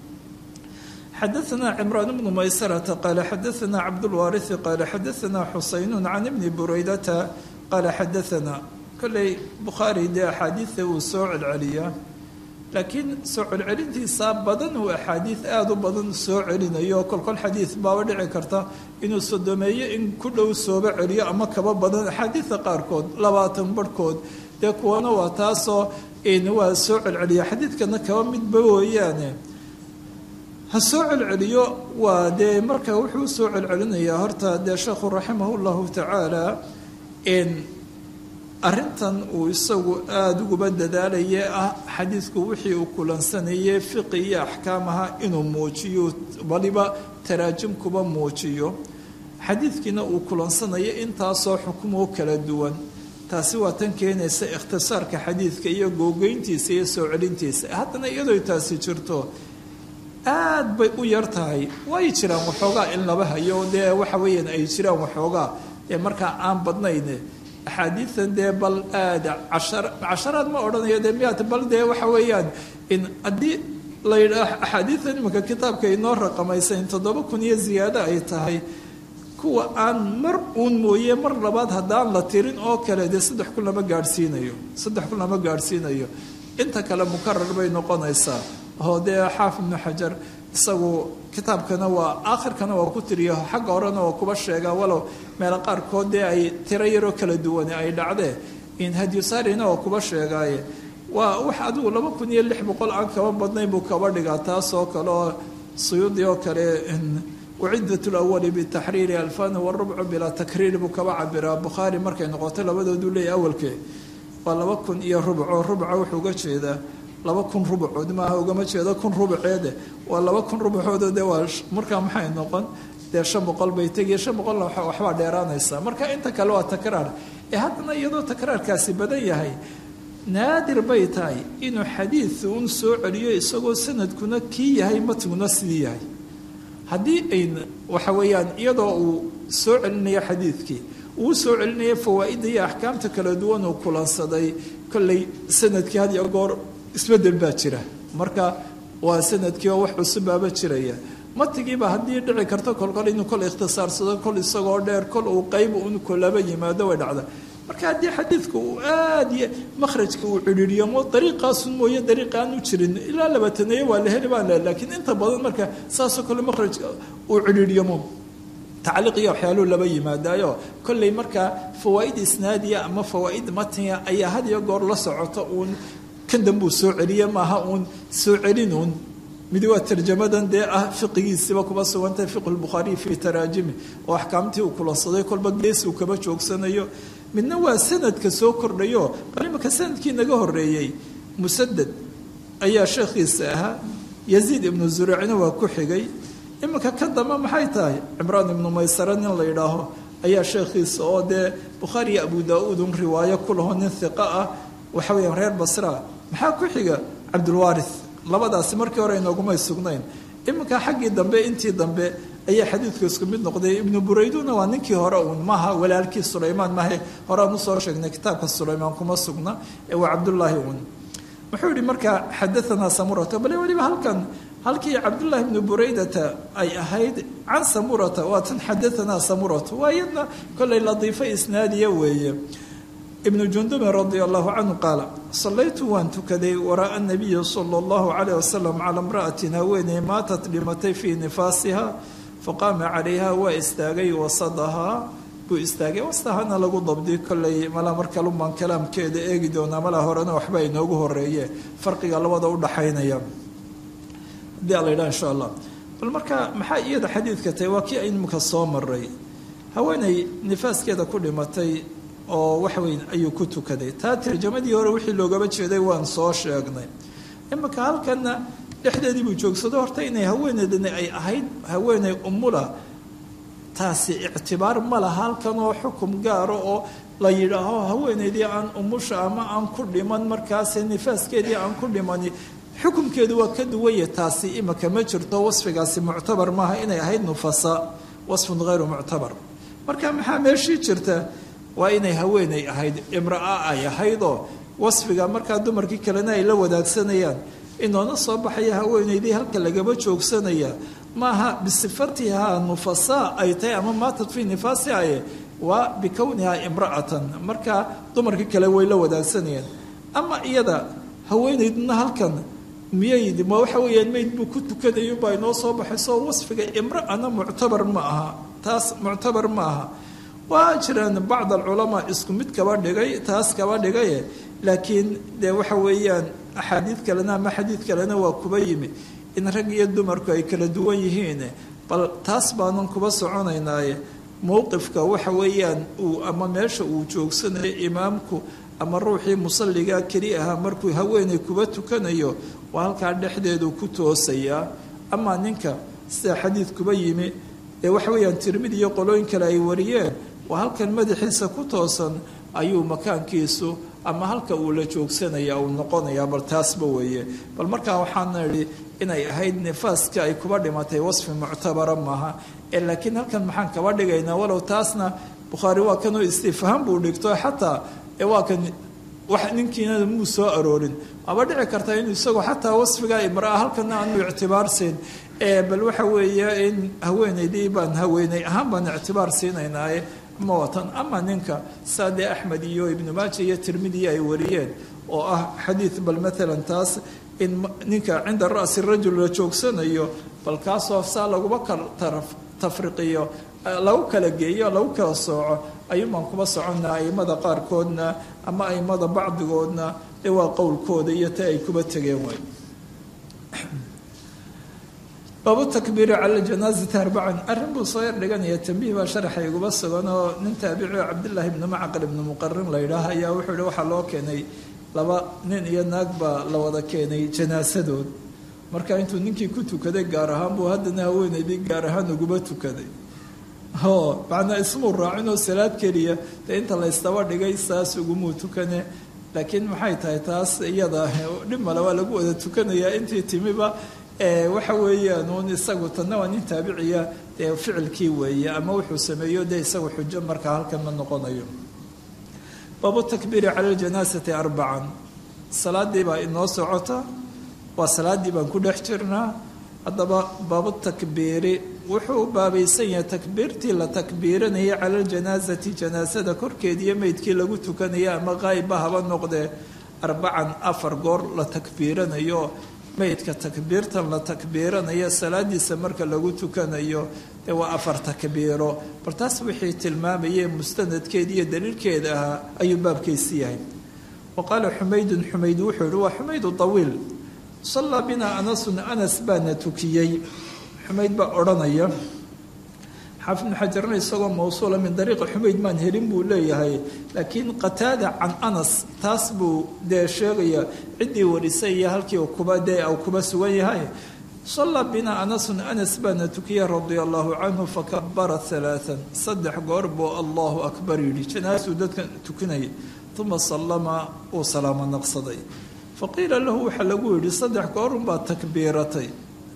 xadaثna cimraan bnu maysarata qaala xadaثna cabdulwaariثi qaala xadaثna xusaynu can ibni buraydata qaala xadaثna kolley bukhaari dee axaadiida uu soo celceliyaa laakiin soo celcelintiisa badan uu axaadiid aada u badan soo celinayo kolkol xadiid baaba dhici karta inuu sodomeeyo in ku dhow sooba celiyo ama kaba badan axaadiidta qaarkood 20 barhkood dee kuwana waa taasoo waa soo celceliya xadiidkana kaba midba wooyaane ha soo celceliyo waa dee marka wuxuu soo celcelinayaa horta dee sheekhu raximah llahu tacaala arrintan uu isagu aada uguba dadaalayee ah xadiidku wixii uu kulansanayey fiqi iyo axkaamaha inuu muujiyo waliba taraajim kuba muujiyo xadiidkiina uu kulansanayo intaasoo xukumoo kala duwan taasi waa tan keenaysa ikhtisaarka xadiidka iyo googeyntiisa iyo soo celintiisa haddana iyadoo taasi jirto aad bay u yar tahay way jiraan waxoogaa in laba hayo dee waxa weeyaan ay jiraan waxoogaa ee markaa aan badnayne axaadiidan dee bal aada casharaad ma odhanayo dee miyaat bal dee waxa weeyaan in haddii la yidhaah axaadiidan imanka kitaabka inoo raqamaysayn 7,000 iyo ziyaado ay tahay kuwa aan mar uun mooye mar labaad haddaan la tirin oo kale dee 3,000 lama gaadhsiinayo inta kale mukarar bay noqonaysaa oo dee xaafid ibnu xajar isagu kitaabkana waa aakhirkana waa ku tiriyo xagga horena waa kuba sheegaa walow meelo qaarkood dee ay tiro yaroo kala duwane ay dhacdee in hadiyusaarina waa kuba sheegaaye waa wax adigu 2,600 aan kaba badnayn buu kaba dhigaa taas oo kale oo suyuudi oo kale wacidat lawali bitaxriiri alfan warubcu bilaa takriir buu kaba cabiraa bukhaari markay noqotay labadoodu leeyahy awalkee waa 2,000 rubca wuxuu uga jeedaa 2,000 rubcood maaha ugama jeedo 1,000 rubceede waa 2,000 rubcood dee waa markaa maxay noqon dee 500 bay tegiya 500 waxbaa dheeraanaysa marka inta kale waa takraar haddana iyadoo takraarkaasi badan yahay naadir bay tahay inuu xadiid uun soo celiyo isagoo sanadkuna kii yahay matnuna sidii yahay haddii ay waxa weeyaan iyadoo uu soo celinayo xadiidkii uu soo celinayo fawaa'ida iyo axkaamta kala duwan uu kulansaday kolley sanadkii had iyo goor isbedel baa jira marka waa sanadkii oo wax cusubbaaba jiraya matigiiba haddii dhici karto kolkol inuu kol ikhtisaarsado kol isagoo dheer kol uu qayb un kolaba yimaado way dhacda marka haddii xadiidka uu aad iyo makhrajka uu cidhiiriyamo dariiqaasun mooye dariiqa aan u jirin ilaa 2 waa la heli baan laakiin inta badan marka saasoo kale makhrajka uu cidhiiriyamo tacliiq iyo waxyaaluhu laba yimaadaayo kolley markaa fawaa'id isnaadiya ama fawaa'id matniya ayaa had iyo goor la socota uun kan dambuu soo celiye maaha uun soo celinuun mid waa tarjamadan dee ah fiqigiisiba kuba sugantay fiqhu lbukhaariy fii taraajimi oo axkaamtii uu kulansaday kolba gees uu kaba joogsanayo midna waa sanadka soo kordhayo bal imanka sanadkii naga horeeyey musadad ayaa sheekhiisa ahaa yaziid ibnu zuracna waa ku xigay imanka ka damba maxay tahay cimraan ibnu maysara nin la yidhaaho ayaa sheekhiisa oo dee bukhaari iyo abu daa-uud un riwaayo ku laho nin hiqa ah waxa weeyaan reer basra maxaa ku xiga cabdulwaarith labadaasi markii hore inoogumay sugnayn iminka xaggii dambe intii dambe ayaa xadiidku isku mid noqday ibnu burayduna waa ninkii hore uun maaha walaalkii sulaymaan maahe horeaan usoo sheegnay kitaabka sulaymaan kuma sugna ee waa cabdullaahi uun wuxuu yihi markaa xadaanaa samurata bale weliba halkii cabdullaahi ibnu buraydata ay ahayd can samurata waa tan xadaanaa samurata waa iyadna kollay latiifo isnaadiya weeye ibnu jundubin radia allahu canhu qaala sallaytu waan tukaday waraaa nabiyi sala allahu calayh wasalam calaa imra'atin haweeney maatat dhimatay fii nifaasiha faqaama calayha waa istaagay wasadahaa buu istaagay wasdahana lagu dabdi kollay malaa mar kalumaan kalaamkeeda eegi doonaa malaa horena waxba inoogu horeeye farqiga labada u dhaxaynaya haddii ala yidhaha insha allah bal marka maxaa iyada xadiidka tahay waa kii imika soo maray haweeney nifaaskeeda ku dhimatay oo wax weyn ayuu ku tukaday taa tarjamadii hore wixii loogaba jeeday waan soo sheegnay imanka halkana dhexdeedii buu joogsado horta inay haweeneydani ay ahayd haweeney umula taasi ictibaar ma laha halkan oo xukum gaaro oo la yidhaaho haweeneydii aan umusha ama aan ku dhiman markaas nifaaskeedii aan ku dhimani xukumkeedu waa ka duwaya taasi imanka ma jirto wasfigaasi muctabar maaha inay ahayd nufasa wasfun hayru muctabar marka maxaa meeshii jirta waa inay haweeney ahayd imraa ay ahaydoo wasfiga markaa dumarkii kalena ay la wadaagsanayaan inoona soo baxaya haweeneydii halka lagaba joogsanaya maaha bisifatihaa nufasaa ay tahay ama maatat fii nifaasihaye waa bikownihaa imra'atan markaa dumarkii kale way la wadaagsanayaan ama iyada haweeneydna halkan miyaydi ma waxa weeyaan mayd buu ku tukanayo baa inoo soo baxayso wasfiga imra'ana muctabar ma aha taas muctabar ma aha waa jiraan bacd alculamaa isku mid kaba dhigay taas kaba dhigaye laakiin dee waxa weeyaan axaadiid kalena ama xadiid kalena waa kuba yimi in rag iyo dumarku ay kala duwan yihiin bal taas baanan kuba soconaynaaye mowqifka waxa weeyaan uu ama meesha uu joogsanayo imaamku ama ruuxii musalligaa keli ahaa markuu haweeney kuba tukanayo waa halkaa dhexdeedu ku toosayaa. ama ninka sida xadiid kuba yimi ee waxa weeyaan tirmidi iyo qolooyin kale ay wariyeen waa halkan madaxiisa ku toosan ayuu makaankiisu ama halka uu la joogsanaya uu noqonayaa. bal taasba weeye. bal markaa waxaana idhi inay ahayd nifaaska ay kuba dhimatay wasfi muctabara maaha laakiin halkan maxaan kaba dhigaynaa walow taasna bukhaari waa kanoo istifhaam buu dhigto xataa waa kan wax ninkiina muu soo aroorin aba dhici karta inuu isagoo xataa wasfiga imraa halkana aanu ictibaarsiin bal waxa weeye in haweeneydii baan haweeney ahaan baan ictibaar siinaynaaye ma watan. ama ninka saade axmed iyo ibnu maaja iyo tirmidi ay wariyeen oo ah xadiid bal maalan taas in ninka cinda ra'si rajul la joogsanayo bal kaasoo saa laguma kala tafriqiyo lagu kala geeyo lagu kala sooco ayuumaan kuba soconnaa aimada qaarkoodna ama aimada bacdigoodna waa qowlkooda iyo ta ay kuba tegeen way. baabu takbiiri cala janaazati arbacan arrin buu soo yar dhiganaya tambiih baa sharaxa iguba sugan oo nin taabici oo cabdillaahi ibnu macqal ibnu muqarin la yidhaah ayaa wuxuu yihi waxaa loo keenay laba nin iyo naag baa la wada keenay janaasadood marka intuu ninkii ku tukaday gaar ahaan buu haddana haweeneydii gaar ahaan uguba tukaday macnaa ismuu raacinoo salaad keliya dee inta la ysdaba dhigay saas ugumuu tukane laakiin maxay tahay taas iyada dhib male waa lagu wada tukanayaa intii timiba waxa weeyaan uun isagu tanna waa nin taabiciya dee ficilkii weeye ama wuxuu sameeyo dee isagu xujo markaa halkan ma noqonayo. baabu takbiiri cala ljanaasati arbacan salaadii baa inoo socota waa salaaddii baan ku dhex jirnaa. haddaba baabu takbiiri wuxuu u baabaysan yahay takbiirtii la takbiiranayay cala ljanaasati janaasada korkeediiyo meydkii lagu tukanaya ama qaayba haba noqdee arbacan 4 goor la takbiiranayo meydka takbiirtan la takbiiranayo salaadiisa marka lagu tukanayo ee waa 4 takbiiro. bal taas wixii tilmaamayay mustanadkeeda iyo daliilkeeda ahaa ayuu baabkiisi yahay. waqaala xumaydun xumayd wuxuu yihi waa xumaydu tawiil sallaa binaa anasun anas baana tukiyey. xumayd baa odhanaya xaafid ibnu xajarna isagoo mawsuula min dariiqi xumayd maan helin buu leeyahay laakiin qataada can anas taas buu dee sheegaya ciddii warisay iyo halkii kuba dee uu kuba sugan yahay. sallaa binaa anasun anas baana tukiyey radia allahu canhu fakabara 3 3 goor buu allahu akbar yidhi janaasuu dadka tukinayay uma sallama uu salaamo naqsaday. faqiila lahu waxaa lagu yidhi 3 goorunbaa takbiiratay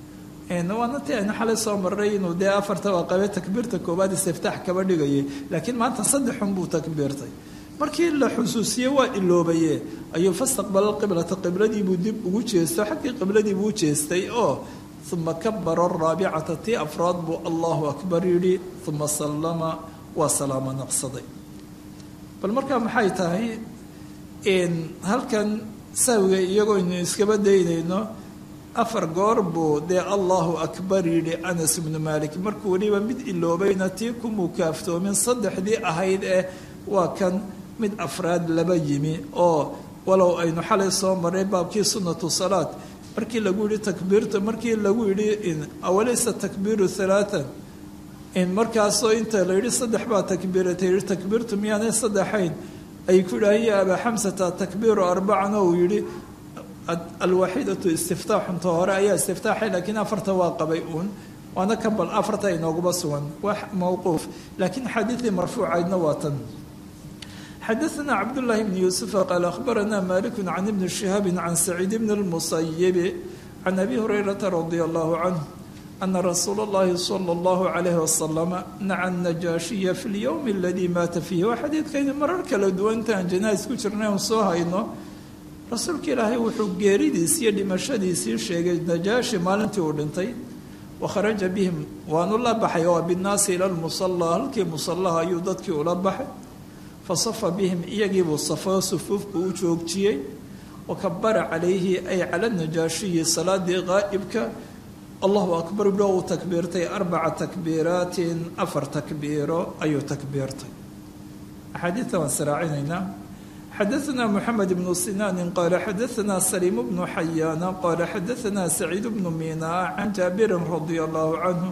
waana ti aynu xalay soo maray inuu dee 4 waa qabe takbiirta koowaad istiftaax kaba dhigayay laakiin maanta 3 buu takbiirtay. markii la xusuusiyey waa iloobaye ayuu fastaqbala qiblata qibladii buu dib ugu jeestay xaggii qibladii buu jeestay oo uma kabara araabicata tii afraad buu allahu akbar yidhi uma sallama waa salaamo naqsaday. bal markaa maxay tahay halkan saawiga iyagoynu iskaba daynayno 4 goor buu dee allahu akbar yidhi anas ibnu malik markuu weliba mid iloobayna tii ku mukaaftoomin 3dii ahayd waa kan mid afraad laba yimi oo walow aynu xalay soo maray baabkii sunnatu salaad markii lagu yidhi takbiirta markii lagu yidhi awalaysa takbiiru 3 markaasoo inta la yidhi 3 baa takbiiratay yidhi takbiirtu miyaanay 3 ay ku yidhaaheen ya abaa xamsata takbiiru 4 oo uu yidhi alwaxiidatu istiftaaxunta hore ayaa istiftaaxay laakiin 4 waa qabay uun waana kan bal 4 inooguba sugan wax mawquuf laakiin xadiidii marfuucaydna waa tan. xadaثna cabdullaahi bni yuusufa qaala akhbarana maliku can ibni shihaabi can saciid bni اlmusayibi can abi hurayrata radia allahu canhu ana rasuula اllahi salى اllahu calayhi wasalama naca najaashiya fi اlyowmi aladii maata fiihi waa xadiidkaynu marar kala duwantaan janaais ku jirnay on soo hayno. rasuulka ilaahay wuxuu geeridiisi iyo dhimashadiisii sheegay najaashi maalintii uu dhintay wakharaja bihim waanu la baxay oo binnaasi ila lmusallaa halkii musallaha ayuu dadkii ula baxay fasafa bihim iyagiibuu safoo sufuufbuu u joogjiyey wakabara calayhi ay cala najaashiyi salaadii qaa'ibka allahu akbar bilo uu takbiirtay 4 takbiiraatin 4 takbiiro ayuu takbiirtay. axaadiidta waan siraacinaynaa. xadaثna mحamed بن sinاn qala xadaثna sليم بن xayاn qala xadaثna سacيid بن mina can jaabiri radي الlahu canه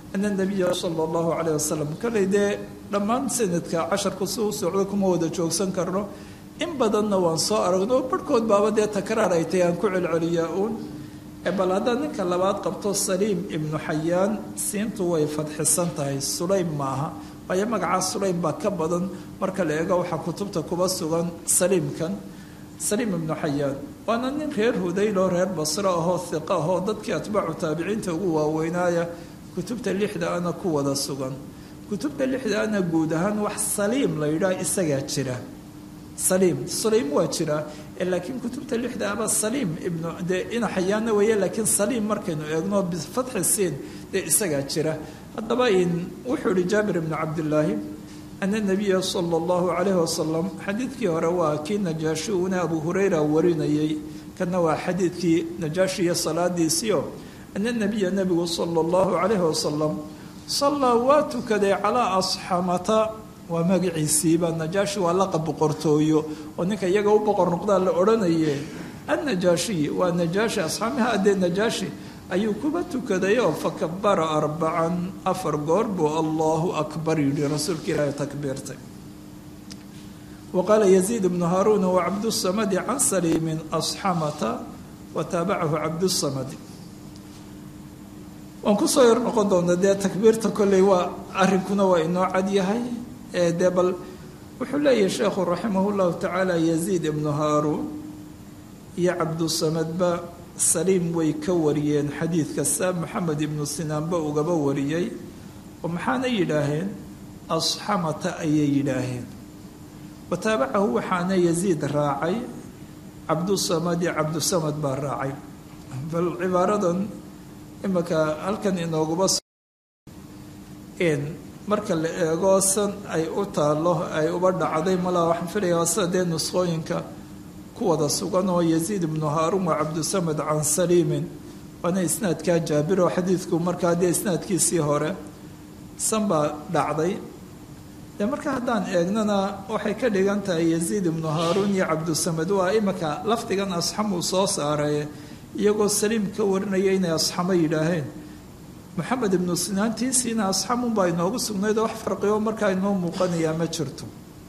ana nabiya sala allahu calayh wasalam kollay dee dhammaan sanadka casharku si u socdo kuma wada joogsan karno in badanna waan soo aragno barhkood baaba dee takraar ay tahay aan ku celceliyaa uun bal haddaad ninka labaad qabto saliim ibnu xayaan siintu way fadxisan tahay sulaym maaha waayo magacaa sulaym baa ka badan marka la eego waxaa kutubta kuba sugan saliimkan saliim ibnu xayaan waana nin reer hudayl oo reer basro ahoo hiqa ahoo dadkii atbaacu taabiciinta ugu waaweynaaya kutubta lixda ana ku wada sugan kutubta lixda ana guud ahaan wax saliim la yidhaah isagaa jira saliim sulaym waa jiraa laakiin kutubta lixda aba saliim ibnu dee ina xayaana weeye laakiin saliim markaynu eegno bifatxi siin dee isagaa jira haddaba wuxuu ihi jaabir ibnu cabdillaahi ana nabiya sala allahu calayhi wasalam xadiidkii hore waa kii najaashi una abu hurayra warinayey kana waa xadiidkii najaashi iyo salaadiisiio ana nabiya nabigu sala allahu calayhi wasalam sallaa waa tukaday calaa asxamata waa magaciisiiba najaashi waa laqab boqortooyo oo ninka iyaga u boqor noqdaa la odhanaye annajaashiyi waa najaashi asxaamiha adee najaashi ayuu kuba tukadayoo fakabara 4 goor buu allahu akbar yidhi rasuulka ilaahay takbiirtay waqaala yaziid ibnu haaruuna wacabdusamadi can saliimin asxamata wataabacahu cabdusamadi waan kusoo yar noqon doona dee takbiirta kolley waa arrinkuna waa inoo cad yahay dee bal wuxuu leeyahay sheekhu raximah llahu tacaala yaziid ibnu haaruun iyo cabdusamadba saliim way ka wariyeen xadiidka saa maxamed ibnu sinaanba ugaba wariyey oo maxaana yidhaaheen asxamata ayay yidhaaheen wataabacahu waxaana yaziid raacay cabdusamadi cabdusamad baa raacay bal cibaaradan imaka halkan inoogaba marka la eego san ay u taalo ay uba dhacday malaa waxaan filayaa sida dee nusqooyinka ku wada sugan oo yaziid ibnu haaruun waa cabdusamad can saliimin waana isnaadkaa jaabir oo xadiidku markaa dee isnaadkiisii hore san baa dhacday dee marka haddaan eegnana waxay ka dhigan tahay yaziid ibnu haaruun iyo cabdusamad waa imaka lafdigan asxamuu soo saaray iyagoo saliim ka warinaya inay asxamo yidhaaheen maxamed ibnu sinaantiisiina asxamunbaa inoogu sugnayd oo wax farqioo markaa inoo muuqanayaa ma jirto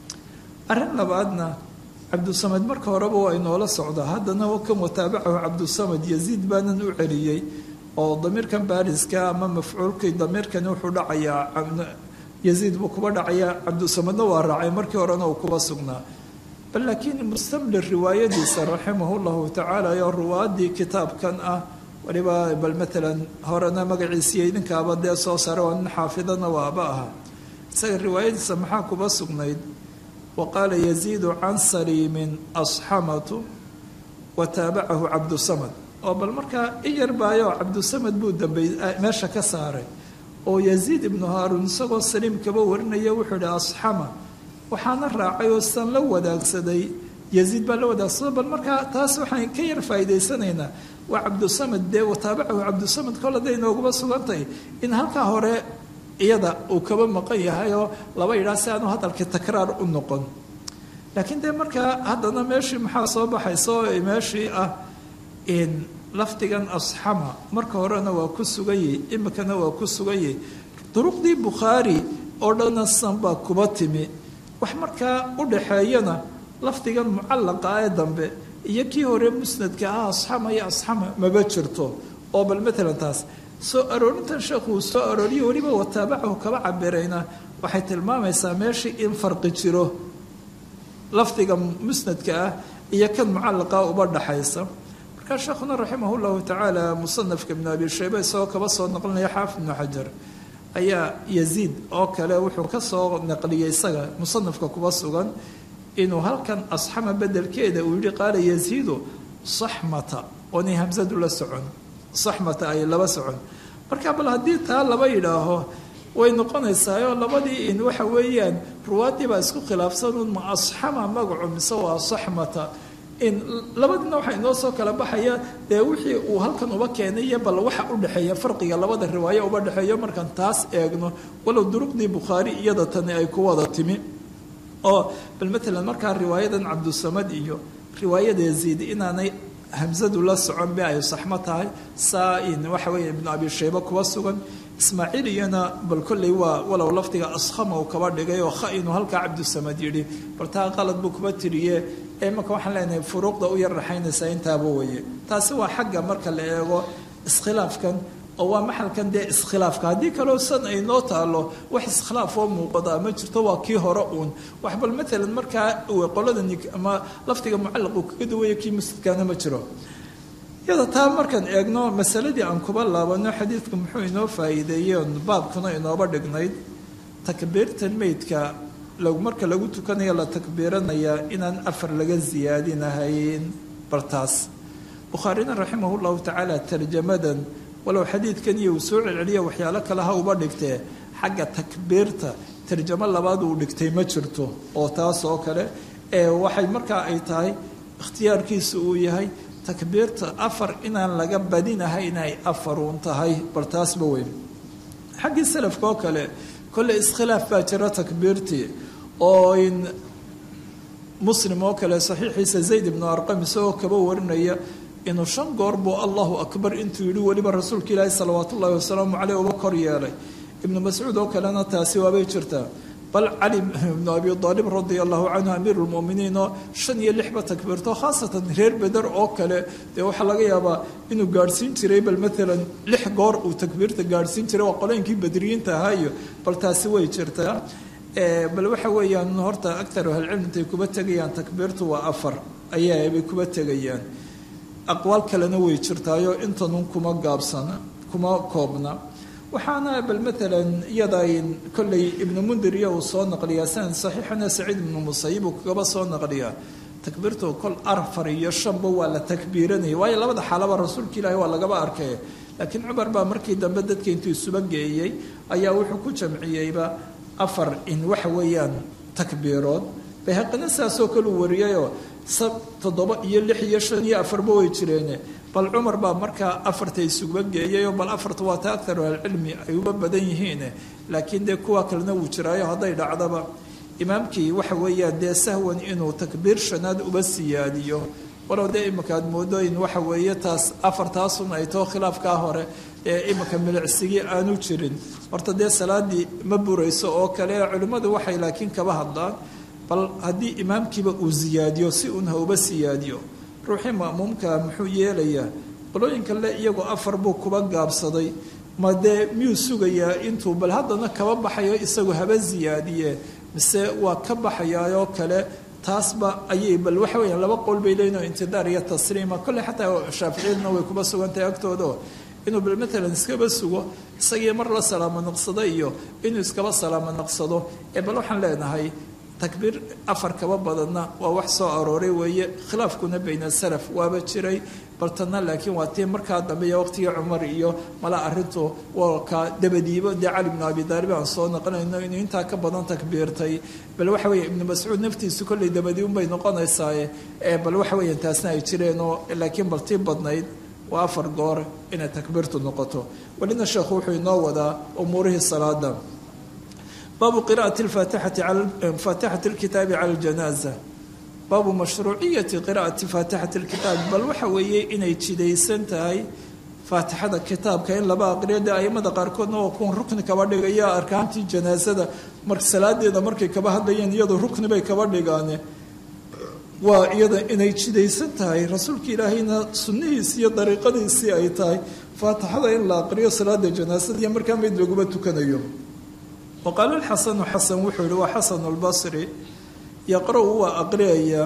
arrin labaadna cabdusamad marka horeba waa inoola socdaa haddana kan wataabacahu cabdusamad yaziid baanan u celiyey oo damiirkan baariska ama mafcuulkii damiirkani wuxuu dhacayaa yaziid buu kuba dhacayaa cabdusamadna waa raacay markii horena uu kuba sugnaa bal laakiin mustamlir riwaayadiisa raximah llahu tacaala oo ruwaadii kitaabkan ah waliba bal maalan horena magaciisiiyo idinkaaba dee soo saara waa nin xaafidana waaba ahaa isaga riwaayadiisa maxaa kuba sugnayd wa qaala yaziidu can saliimin asxamatu wa taabacahu cabdusamad oo bal markaa i yarbaayo cabdusamad buu dambey meesha ka saaray oo yaziid ibnu haaruun isagoo saliim kaba warinaya wuxuu ihi asxama waxaana raacay oo san la wadaagsaday yaziid baa la wadaagsado bal markaa taas waxaan ka yar faa'idaysanaynaa waa cabdusamad dee wataabacahu cabdusamad kol hadday inooguma sugantahay in halkaa hore iyada uu kaba maqan yahay oo laba yidhaah si aanu hadalkii takraar u noqon laakiin dee markaa haddana meeshii maxaa soo baxaysa oo meeshii ah in lafdigan asxama marka horena waa ku suganyey imikana waa ku suganyey duruqdii bukhaari oo dhanna san baa kuba timi wax markaa u dhaxeeyana lafdigan mucallaqa ee dambe iyo kii hore musnadka ah asxama iyo asxama maba jirto oo bal maalan taas soo aroorintan sheekhu uu soo arooriyo weliba wataabacahu kaba cabirayna waxay tilmaamaysaa meeshii in farqi jiro lafdiga musnadka ah iyo kan mucallaqa uba dhaxaysa markaa sheekhuna raximah llahu tacaala musanafka ibnu abi shayba isagoo kaba soo naqlinaya xaafid ibnu xajar ayaa yaziid oo kale wuxuu ka soo naqliyey isaga musanafka kuba sugan inuu halkan asxama bedelkeeda uu yihi qaala yaziidu saxmata oonay hamsadu la socon saxmata ay laba socon marka bal haddii taa laba yidhaaho way noqonaysaayo labadii in waxa weeyaan ruwaaddii baa isku khilaafsanuun ma asxama magacu mise waa saxmata in labadiina waxaa inoo soo kala baxaya dee wixii uu halkan uba keenayo bal waxa u dhexeeya farqiga labada riwaayo uba dhexeeyo markaan taas eegno walow duruqdii bukhaari iyada tani ay ku wada timi oo bal maalan markaa riwaayadan cabdusamad iyo riwaayada yaziid inaanay hamzadu la socon be ay saxmo tahay saa-in waxa weeye ibnu abi shayba kuwa sugan ismaaciiliyana bal kolley waa walow lafdiga askhama uu kaba dhigay oo kha-inu halkaa cabdusamad yidhi bal taa qalad buu kuba tiriye ee marka waxaan leenahay furuuqda u yar raxaynaysaa intaaba weeye taasi waa xagga marka la eego iskhilaafkan oo waa maxalkan dee iskhilaafka haddii kaloo san ay noo taalo wax iskhilaaf oo muuqada ma jirto waa kii hore uun wax bal maalan markaa qolada ama lafdiga mucallaqu kaga duwaya kii musnadkaana ma jiro iyada taa markaan eegno masaladii aan kuba laabano xadiidku muxuu inoo faa'iideeyey baabkuna inooba dhignayd takbiirtan meydka marka lagu tukanayo la takbiiranaya inaan afar laga siyaadinahayn bartaas bukhaarina raximah llahu tacaala tarjamadan walow xadiidkan iyo uu soo celceliya waxyaalo kale ha uba dhigtee xagga takbiirta tarjamo labaad uu dhigtay ma jirto oo taas oo kale waxay markaa ay tahay ikhtiyaarkiisa uu yahay takbiirta afar inaan laga badinahay inay afaruun tahay bal taasba weyn xaggii salafka oo kale kolle iskhilaaf baa jira takbiirtii oo in muslim oo kale saxiixiisa zayd ibnu arqam isagoo kaba warinaya inuu 5 goor buu allahu akbar intuu yidhi weliba rasuulka ilaahi salawaatu ullahi wasalaamu caleyh uba kor yeelay ibnu mascuud oo kalena taasi waabay jirtaa bal cali ibnu abi aalib radia allahu canhu amiiru lmuminiin oo 5 iyo 6 ba takbiirto khaasatan reer beder oo kale dee waxaa laga yaabaa inuu gaadhsiin jiray bal maalan 6 goor uu takbiirta gaadhsiin jiray waa qolooyinkii badriyiinta ahaayo bal taasi way jirtaa bal waxa weeyaan horta agtaru ahlcilmi intay kuba tegayaan takbiirtu waa 4 ayaabay kuba tegayaan aqwaal kalena way jirtaayo intanun kuma gaabsana kuma koobna waxaana bal maalan iyadayn kolley ibnu mundir iyo uu soo naqliyaa sanad saxiixana saciid ibnu musayib uu kagaba soo naqliyaa takbiirtu kol 4 iyo 5 waa la takbiiranayay waayo labada xaalaba rasuulka ilaahi waa lagaba arkay laakiin cumar baa markii dambe dadka intuu isuba geeyey ayaa wuxuu ku jamciyeyba 4 in waxa weeyaan takbiirood bayhaqina saasoo kale uu wariyayoo 7 iyo 6 iyo 5 iyo 4 way jireen bal cumar baa markaa 4 isuba geeyay bal 4 waa ta aktaru alcilmi ay uba badan yihiin laakiin de kuwa kalena uu jiraayo haday dhacdaba imaamkii waxa weeyaa dee sahwan inuu takbiir shanaad uba siyaadiyo walow dee imakaad moodo in waxa weeye taas 4 taasun ay too khilaafkaa hore ee imaka milicsigii aanu jirin horta dee salaadii ma burayso oo kale culimmadu waxay laakiin kaba hadlaan bal haddii imaamkiiba uu siyaadiyo si uun ha uba siyaadiyo ruuxii ma'muumka muxuu yeelayaa qolooyinka le iyagoo 4 buu kuba gaabsaday ma dee miyuu sugayaa intuu bal haddana kaba baxayo isagu haba siyaadiye mise waa ka baxayaayoo kale taasba ayay bal waxa weeyaan 2 qowl bay leeyihin oo intidaar iyo tasliima kolley xataa shaaficiyadna way kuba sugantahay agtooda inuu bal maalan iskaba sugo isagii mar la salaamo naqsado iyo inuu iskaba salaamo naqsado bal waxaan leenahay takbiir 4 kaba badanna waa wax soo arooray weeye khilaafkuna bayna salaf waaba jiray bartana laakiin waa tii markaa dambe iyo waqtigii cumar iyo mala arintu waa ka dabadiibo de cali ibn abi talib aan soo naqanayno inuu intaa ka badan takbiirtay bal waxa weeye ibn mas'uud naftiisu kulli dabadiibo bay noqonaysaa bal waxa weeye taasna ay jireen oo laakiin bal tii badnayd waa 4 goor inay takbiirtu noqoto walina sheekhu wuxuu inoo wadaa umuurihii salaada باب قراءة فاتحة الكتاب على الجنازة باب مشروعية قراءة فاتحة الكتاب بل وحوية إنay jidaysan tahay فاتحة الكتاب كأن لبا أقريدا أيما قاركودنا وكون ركن كبا dhigaya arkaantii janaasada marka salaadeeda markay kaba hadlayeen iyadoo rukni bay kaba dhigaane waa iyada inay jidaysan tahay rasuulka ilaahayna sunnihiisa iyo dariiqadiisii ay tahay faatixada in la aqriyo salaada janaasada iyo markaa mid laguba tukanayo وقال الحسن حسن وحول وحسن البصري يقرأ وأقرأ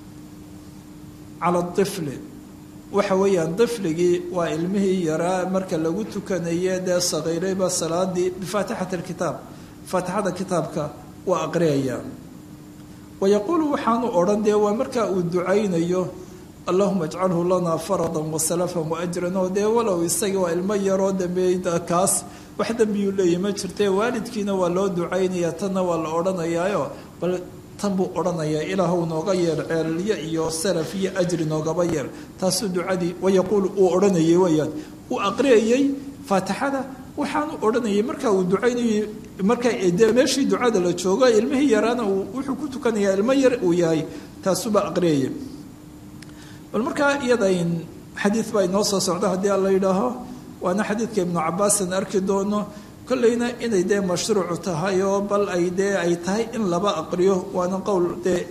على الطفل وحويا طفلي وعلمه يرى مركا لقلت كان يدا صغيري بالصلاة دي بفاتحة الكتاب فاتحة كتابك وأقرأ ويقول وحان أورندي ومركا الدعين أيه اللهم اجعله لنا فرضا وسلفا وأجرا ودي ولو يستقوى المير ودميد كاس waxda biyu leeyahay ma jirtay waalidkiina waa loo ducaynayaa tanna waa la odhanayaayo bal tan buu odhanayaa ilaahu nooga yeer ceelliyo iyo salaf iyo ajri noogaba yeer taasuu ducadii wayaquulu uu odhanayay wayaan uu aqriyayay faatixada waxaanu odhanayay markaa uu ducaynayay markaa meeshii ducada la joogo ilmihii yaraana wuxuu ku tukanayaa ilmo yar uu yahay taasuba aqriyayay bal markaa iyadayn xadiid baa inoo soo socda haddii alla yidhaaho waana xadiidka ibnu cabaasin arki doono kollayna inay dee mashruucu tahay oo bal ay dee ay tahay in laba aqriyo waana qowl dee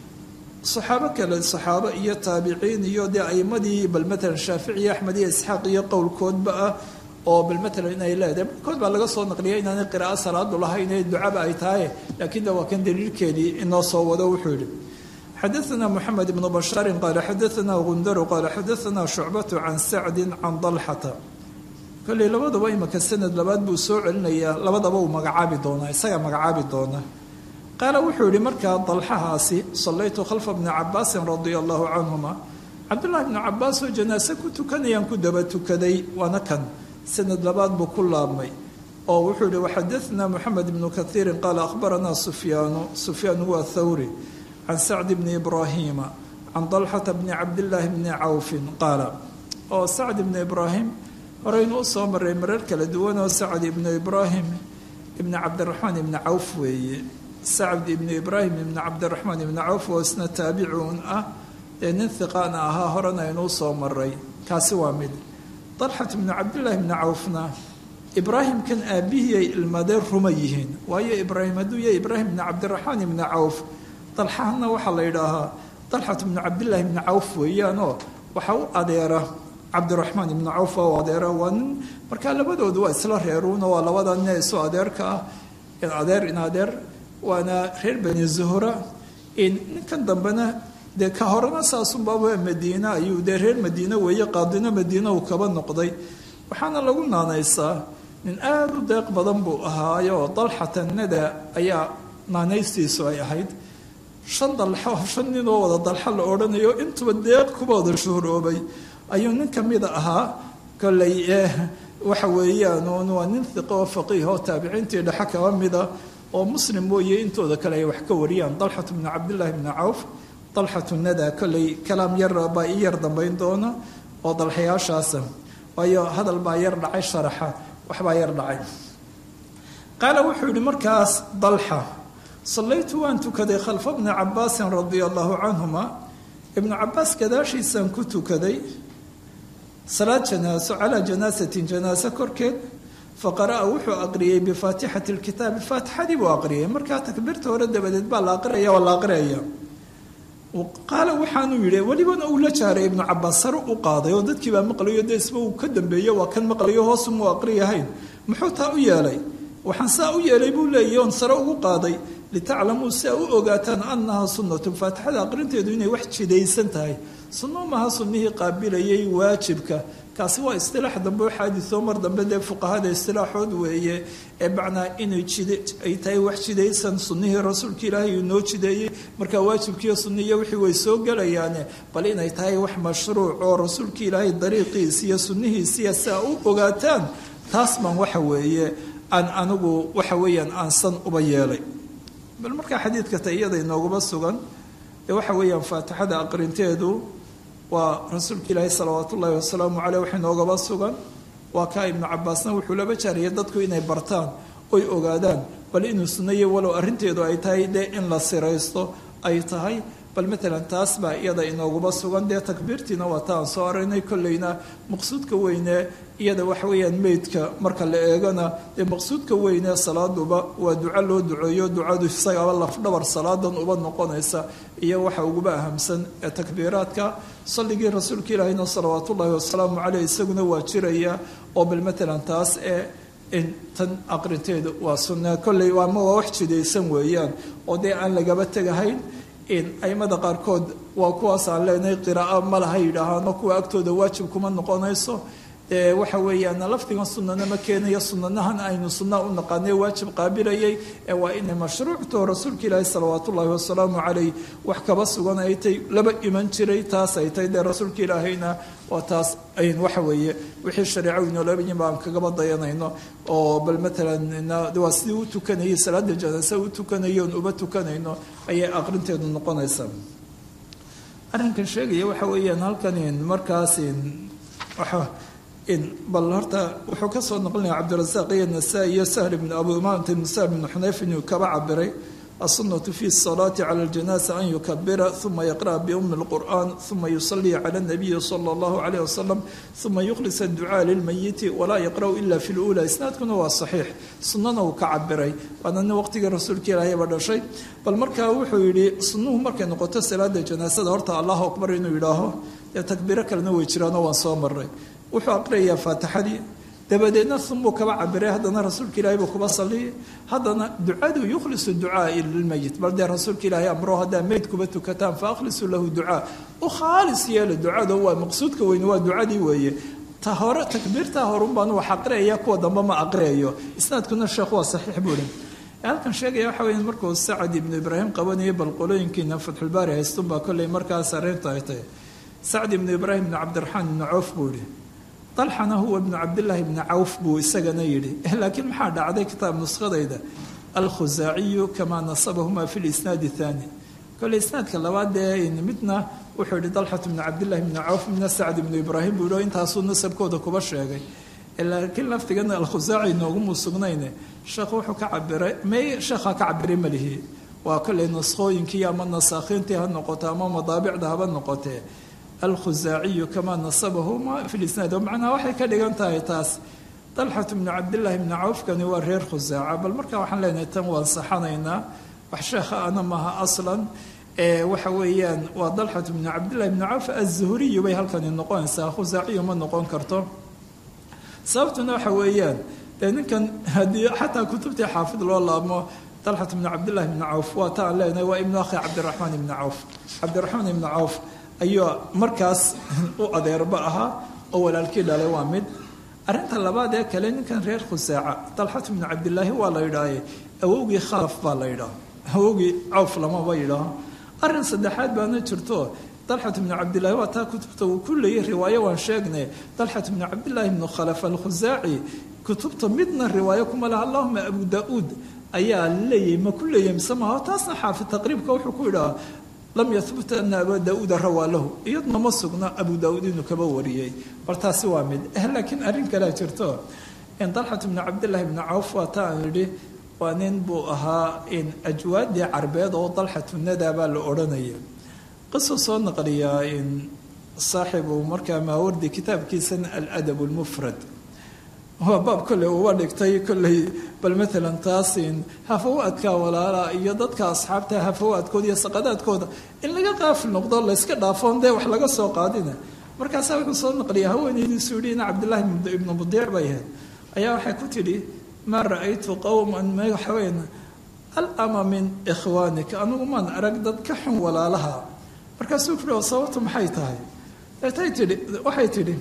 saxaabo kale saxaabo iyo taabiciin iyo dee aimadii bal matalan shaafici iyo axmed iyo isxaaq iyo qowlkoodba ah oo bal matalan inay leedahay barkood baa laga soo naqliyay inaanay qiraa'o salaadu lahayn ee ducaba ay tahay laakiin de waa kan daliilkeedii inoo soo wado wuxuu yidhi xadaثna mحamed بن bشhاar qال xadaثna gundar qال xadaثna شhucbaة can sacdi can طalxata kolley labadaba imaka sanad labaad buu soo celinayaa labadaba uu magacaabi doonaa isaga magacaabi doona qaala wuxuu yihi markaa طalxahaasi salaytu khalfa bni cabaasi radia allahu canهuma cabdullahi bni cabaas oo janaase ku tukanayaan ku daba tukaday waana kan sanad labaad buu ku laabmay oo wuxuu yihi waxadaثna mحamed بnu kahiiri qaala akhbarana sufyaan huwa thawri can sacd bni ibraahima can طalxata bni cabdillaahi bni cawfin qaala oo sacd ibni ibraahim horeynu u soo maray marar kala duwan oo sacd ibnu ibraahim ibni cabdiraxmaan ibni cawf weeye sacd ibni ibraahim ibni cabdiraxmaan ibni cawf oo isna taabicuun ah ee nin hiqaana ahaa horena aynuu soo maray kaasi waa mid طalxat ibni cabdillaahi bni cawfna ibraahimkan aabbihii ay ilmadeen ruma yihiin waayo ibraahim hadduu yahay ibraahim ibni cabdiraxmaan ibni cawf طalxahana waxaa la yidhaahaa طalxat ibnu cabdillaahi ibni cawf weeyaanoo waxaa u adeera cabdiraxmaan ibnu cawf waa u adeera waa nin markaa labadoodu waa isla reeruuna waa labada nin ee isu adeerka ah adeer in adeer waana reer bani zuhra ninkan dambena dee ka horena saasunbaaba madiine ayuu dee reer madiine weeye qaadino madiine uu kaba noqday waxaana lagu naanaysaa nin aada u deeq badan buu ahaayo طalxata nada ayaa naanaystiisu ay ahayd shan nin oo wada dalxa la odhanayo intuba deeq kuba wada shuhroobay ayuu nin ka mida ahaa kolley waxa weeyaan waa nin hiqo oo faqiih oo taabiciintii dhexe kaba mida oo muslim mooye intooda kale ay wax ka wariyaan طalxatu bni cabdillaahi bni cawf طalxatu nada kolley kalaam yar baa ii yar dambayn doona oo dalxayaashaasa waayo hadal baa yar dhacay sharaxa waxbaa yar dhacay qaala wuxuu yihi markaas dalxa salaytu waan tukaday khalfa bni cabaasin radia allahu canhuma ibnu cabaas gadaashiisaan ku tukaday salaad janaaso calaa janaasatin janaaso korkeed faqara'a wuxuu aqriyey bifaatixati lkitaabi faatixadii buu aqriyay markaa takbiirta hore dabadeed baa la aqriyaya waa la aqriyaya qaala waxaanuu yidhi welibana uu la jaaray ibnu cabaas sare u qaaday oo dadkii baa maqlayo dee isba uu ka dambeeyo waa kan maqlayo hoosumuu aqriyahayn muxuu taa u yeelay waxaan saa u yeelay buu leeyahy oon sare ugu qaaday litaclamuu si a u ogaataan annahaa sunnatu faatixada aqrinteedu inay wax jidaysan tahay sunno maha sunnihii qaabilayay waajibka kaasi waa istilaax dambe oo xaadisoo mar dambe dee fuqahada istilaaxood weeye ee macnaa inay ay tahay wax jidaysan sunnihii rasuulka ilaahay uu noo jideeyey markaa waajibkiiyo sunnihiyo wixii way soo gelayaane bal inay tahay wax mashruuc oo rasuulka ilaahay dariiqiisi iyo sunnihiisiya si a u ogaataan taas baan waxa weeye aan anigu waxa weeyaan aansan uba yeelay bal markaa xadiidka ta iyada inooguma sugan ee waxa weeyaan faatixada aqrinteedu waa rasuulka ilaahi salawaat ullaahi wasalaamu caleyh wax inoogaba sugan waa kaa ibnu cabaasna wuxuu laba jaariyay dadku inay bartaan oy ogaadaan bal inuu sunnayo walow arrinteedu ay tahay dee in la siraysto ay tahay bal matalan taas baa iyada inooguma sugan dee takbiirtiina waa ta aan soo aragnay kolleyna maqsuudka weyne iyada waxa weeyaan meydka marka la eegana dee maqsuudka weyne salaaduba waa duco loo duceeyo ducadu isagaba lafdhabar salaadan uba noqonaysa iyo waxa uguba ahamsan ee takbiiraadka salligii rasuulka ilaahina salawaat ullaahi wasalaamu caleyh isaguna waa jiraya oo bal matalan taas in tan aqrinteedu waa sunna kolley ama waa wax jidaysan weeyaan oo dee aan lagaba tegahayn aimada qaarkood waa kuwaas aan leenahay qiraa'o ma laha yidhaahaano kuwa agtooda waajib kuma noqonayso waxa weeyaan lafdigan sunana ma keenayo sunanahan aynu sunna u naqaanay waajib qaabilayay waa inay mashruucto rasuulka ilaahi salawaat ullaahi wasalaamu caleyh wax kaba sugan ay tay laba iman jiray taas ay tay dee rasuulka ilaahayna waa taas ayn waxa weeye wixii shareeco inolaba yima aan kagaba dayanayno oo bal matalan waa sidii u tukanayay salaada janaasa u tukanayo on uba tukanayno ayay aqrinteedu noqonaysaa arrinkan sheegaya waxa weeyaan halkan markaas bal horta wuxuu ka soo noqlinaya cabdirasaaq iyo nasaa-i iyo sahl ibnu abu imaamta ibnu sahl ibnu xunayf inuu kaba cabiray السنة في الصلاة على الجنازة أن يكبر ثم يقرأ بأم القرآن ثم يصلي على النبي صلى الله عليه وسلم ثم يخلص الدعاء للميت ولا يقرأ إلا في الأولى. إسنادكم هو الصحيح سنة كعبري وأنا وقت الرسول كلا يبدأ شيء بل مركا وحولي سنه مركا نقطة صلاة الجنازة هرت الله أكبر إنه إله يتكبرك لأنه ويشرانا وانصامر وحو أقرأ فاتحة dabadeedna sunbuu kaba cabiray haddana rasuulka ilaahay buu kuba salliyay haddana ducadu yukhlisu ducaa lilmayit bal dee rasuulka ilaahay amro haddaa meyd kuba tukataan fa akhlisu lahu ducaa u khaalis yeela ducada waa maqsuudka weyne waa ducadii weeye ta hore takbiirtaa horun baan wax aqriyaya kuwa dambe ma aqriyayo isnaadkuna sheekh waa saxiix buuhi halkan sheegaya waxa weeye markuu sacad ibnu ibraahim qabanayay bal qolooyinkiina fatxulbaari haystun baa kolley markaas arrinta ay tahay sacd ibnu ibraahim ibnu cabdiraxmaan ibnu cawf buu yihi طلحنا هو ابن عبد الله بن عوف بو إسقنا يدي لكن ما حد عدي كتاب نسخة إذا الخزاعي كما نصبهما في الإسناد الثاني كل إسناد كلوات ده إن متنا وحول طلحة بن عبد الله بن عوف من سعد بن إبراهيم بيقولوا أنت أصلا نسب كودا كبش يا جاي إلا كل نفتقنا الخزاعي نقوم السجنين شخوح كعبر ما شخا كعبر مله وكل نسخة ينكيا من نساخين تها النقطة ما مطابع ذهب النقطة الخزاعي كما نصبهما في الإسناد ومعنى واحد كان تايتاس طلحة بن عبد الله بن عوف كان يورير خزاعة بل مركا وحن لنا تموال صحانينا وحشاخ أنا مها أصلا وحويان وطلحة بن عبد الله بن عوف الزهري بي هل كان النقون سا خزاعي وما النقون كرتون صابتنا حويان لأن كان هذه حتى كتبت حافظ والله ما طلحة بن عبد الله بن عوف وتعالى لنا وابن أخي عبد الرحمن بن عوف عبد الرحمن بن عوف أيوة مركز وأدير بقها أول الكيل على وامد أرنت اللبادة كلين كان غير خزاعة طلحة بن عبد الله ولا يراي أوجي خلف ولا يرا أوجي عوف لما بيرا أرن صدحات بأن ترتو طلحة بن عبد الله وتا كتبته كل رواية وانشاقنا طلحة بن عبد الله بن خلف الخزاعي كتبته مدنا الرواية كما لها اللهم أبو داود أيا اللي ما كل يوم سمعها تصنع في تقريب كوح كلها لم يثبت أن أبو داود روى له يضنا مصقنا أبو داود إنه كبوريي برتاسي وامد لكن أرنك لا ترتو إن طلحة بن عبد الله بن عوف وتعالى وأنين بوها إن أجواد عربيض وطلحة الندى بالأورانية قصة نقلية إن صاحب مركا ما ورد كتاب كيسن الأدب المفرد هو باب كله وورد كله بل مثلا تاسين هفواتك ولا لا يضدك أصحابتها هفوات كود يسقدات كود إن لقى قاف النقطة اللي سكت دافون ده وحلقة سوق قادنا مركا سابق قصة نقلية هو إن السوريين عبد الله بن مضيع بيها أيها حكوت لي ما رأيت قوما ما يحوين الأما من إخوانك أنا من أرقدت كحم ولا لها مركا سوفر وصوتهم حيتها وحيتلي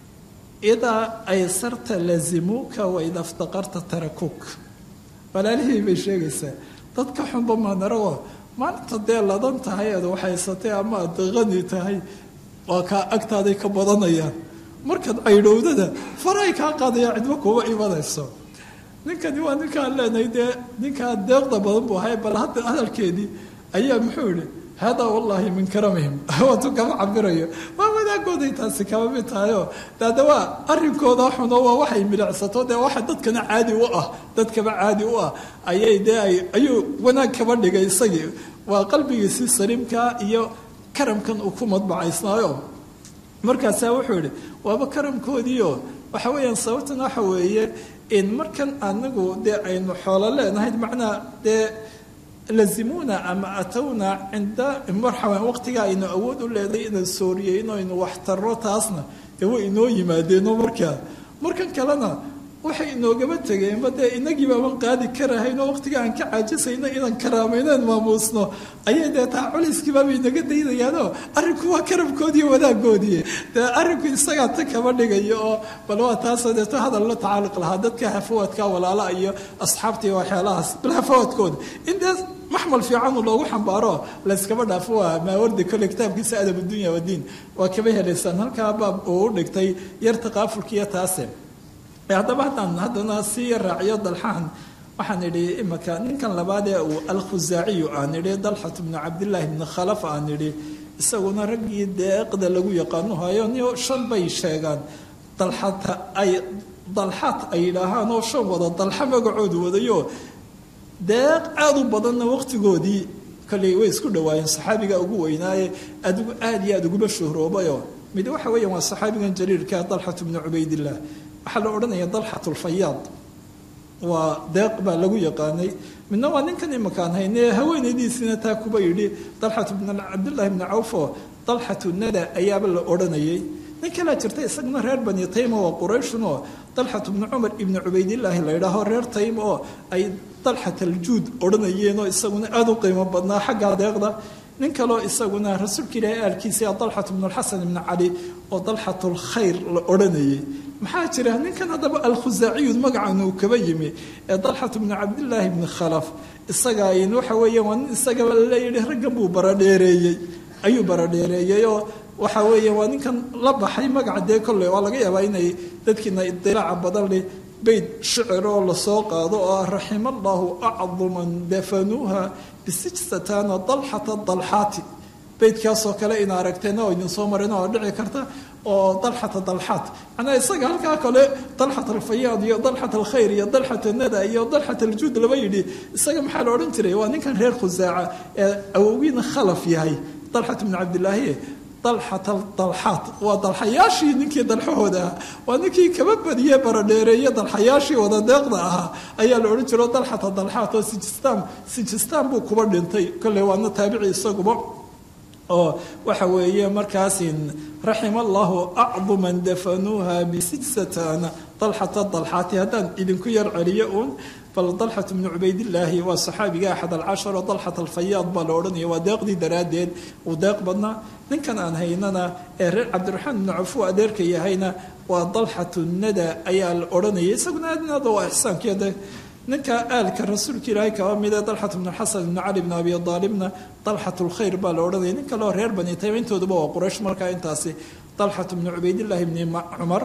إذا أيسرت لزموك وإذا افتقرت تركوك ولا ليه بشيء تتكحم بما نروه ما نتضيع لدن تهي وحيستي أما تغني تهي وكا أكتادي كبضانيا مركز عيلو ده فرايك قاضي عدوك هو إيمان السوء ninkan waa ninkaan leenahay dee ninkaan deeqda badan buu ahay bal hadda hadalkeedii ayaa muxuu yidhi hada wallahi min karamihim waatu kama cabirayo waa wadaagooday taasi kama mid tahayo daada waa arrinkooda xuno waa waxay milicsato dee waxa dadkana caadi u ah dadkaba caadi u ah ayay dee ayuu wanaag kaba dhigay isagii waa qalbigiisii saliimka iyo karamkan uu ku madbacaysnaayo markaasaa wuxuu yidhi waaba karamkoodiio waxa weeyaan sababtan waxa weeye in markan anagu dee aynu xoolo leenahay macnaa dee lazimuuna ama atowna cinda marxaban waqtiga aynu awood u leeday inaan sooriyeyno aynu waxtarro taasna dee way inoo yimaadeeno markan kalena waxay inoogaba tegeenba dee inagii baaban qaadi karahaynoo waqtiga aan ka caajisayno inaan karaamaynoan maamuusno ayay dee taa culayskiibaaba inaga daynayaanoo arrinku waa karabkoodii wadaagoodii dee arrinku isagaa ta kaba dhigayo oo bal waa taasoo deeto hadal la tacaaliq lahaa dadka hafawaadka walaala iyo asxaabtii waxyaalahaas bal hafawaadkooda in dee maxmal fiicanu loogu xambaaro layskaba dhaafo waa maawardi kole kitaabkiisa adab dunya wadiin waa kaba helaysaan halkaa baab uu u dhigtay yar taqaafulkiiyo taase haddaba haddana sii raaciyo dalxaan waxaan idhi imaka ninkan labaad ee uu alkhusaaciyu aan idhi dalxat bnu cabdillaahi bni khalaf aan idhi isaguna raggii deeqda lagu yaqaano hayo niyo shan bay sheegaan dalxaat ay yidhaahaan oo shan wada dalxa magacoodu wadayo deeq aada u badanna waqtigoodii kolley way isku dhawaayeen saxaabiga ugu weynaaye adigu aada iyo aada uguba shuhroobayoo mid waxa weeyaan waa saxaabigan jaliilka dalxatu bnu cubaydillaah waxaa la odhanaya dalxatu lfayaad waa deeq baa lagu yaqaanay midna waa ninkan imakaan hayne haweenaydiisina taa kuba yidhi dalxatu bn cabdillahi bni cawf oo dalxatu nada ayaaba la odhanayay nin kalaa jirta isaguna reer bani tayma waa qurayshun oo dalxatu bni cumar ibni cubaydillaahi la yidhaaho reer taym oo ay dalxat aljuud odhanayeenoo isaguna aada u qiimo badnaa xaggaa deeqda nin kaloo isaguna rasuulka ilaahay aalkiisa dalxatu bnu lxasan ibni cali oo dalxatu lkhayr la odhanayay maxaa jira ninkan haddaba alkhusaaciyud magacan uu kaba yimi ee dalxatu bnu cabdillaahi bni khalaf isaga waxa weeya waa nin isagaba laleeyihi raggan buu baradheereeyey ayuu baradheereeyey oo waxa weeya waa ninkan la baxay magaca dee kolley waa laga yaabaa inay dadkiina idilaaca badan leh beyt shicir oo lasoo qaado oo ah raxima allahu acduman dafanuuha bisijsatana dalxata dalxaati beydkaasoo kale ina aragteen oo idin soo marin oo dhici karta oo dalxata dalxaat macnaa isaga halkaa kale dalxat alfayaad iyo dalxat alkhayr iyo dalxat nada iyo dalxat aljuud laba yidhi isaga maxaa la odhan jiray waa ninkan reer khusaaca ee awowgiina khalaf yahay dalxat bnu cabdillaahi dalxat dalxaat waa dalxayaashii ninkii dalxahooda ahaa waa ninkii kaba badiye baradheereeye dalxayaashii wada deeqda ahaa ayaa la odhan jiro dalxata dalxaat oo sijistaan buu kuba dhintay kolley waana taabici isaguba oo waxa weeye markaasin raxima allahu acduman dafanuuha bisijsatana dalxata dalxaati haddaan idinku yar celiyo uun bal dalxat bnu cubaydillaahi waa saxaabiga axad alcashar oo dalxat alfayaad baa la odhanaya waa deeqdii daraaddeed uu deeq badnaa ninkan aan haynana ee reer cabdiraxmaan bnu cawf uu adeerka yahayna waa dalxatu nada ayaa la odhanaya isaguna aadnada waa ixsaankeeda ninka aalka rasuulka ilaahay kaba mida dalxat bnu xasan ibnu cali bn abi aalibna dalxat lkhayr baa la odhanaya nin kaleo reer bani tayma intooduba waa quraysh markaa intaasi dalxat bnu cubaydillahi bni cumar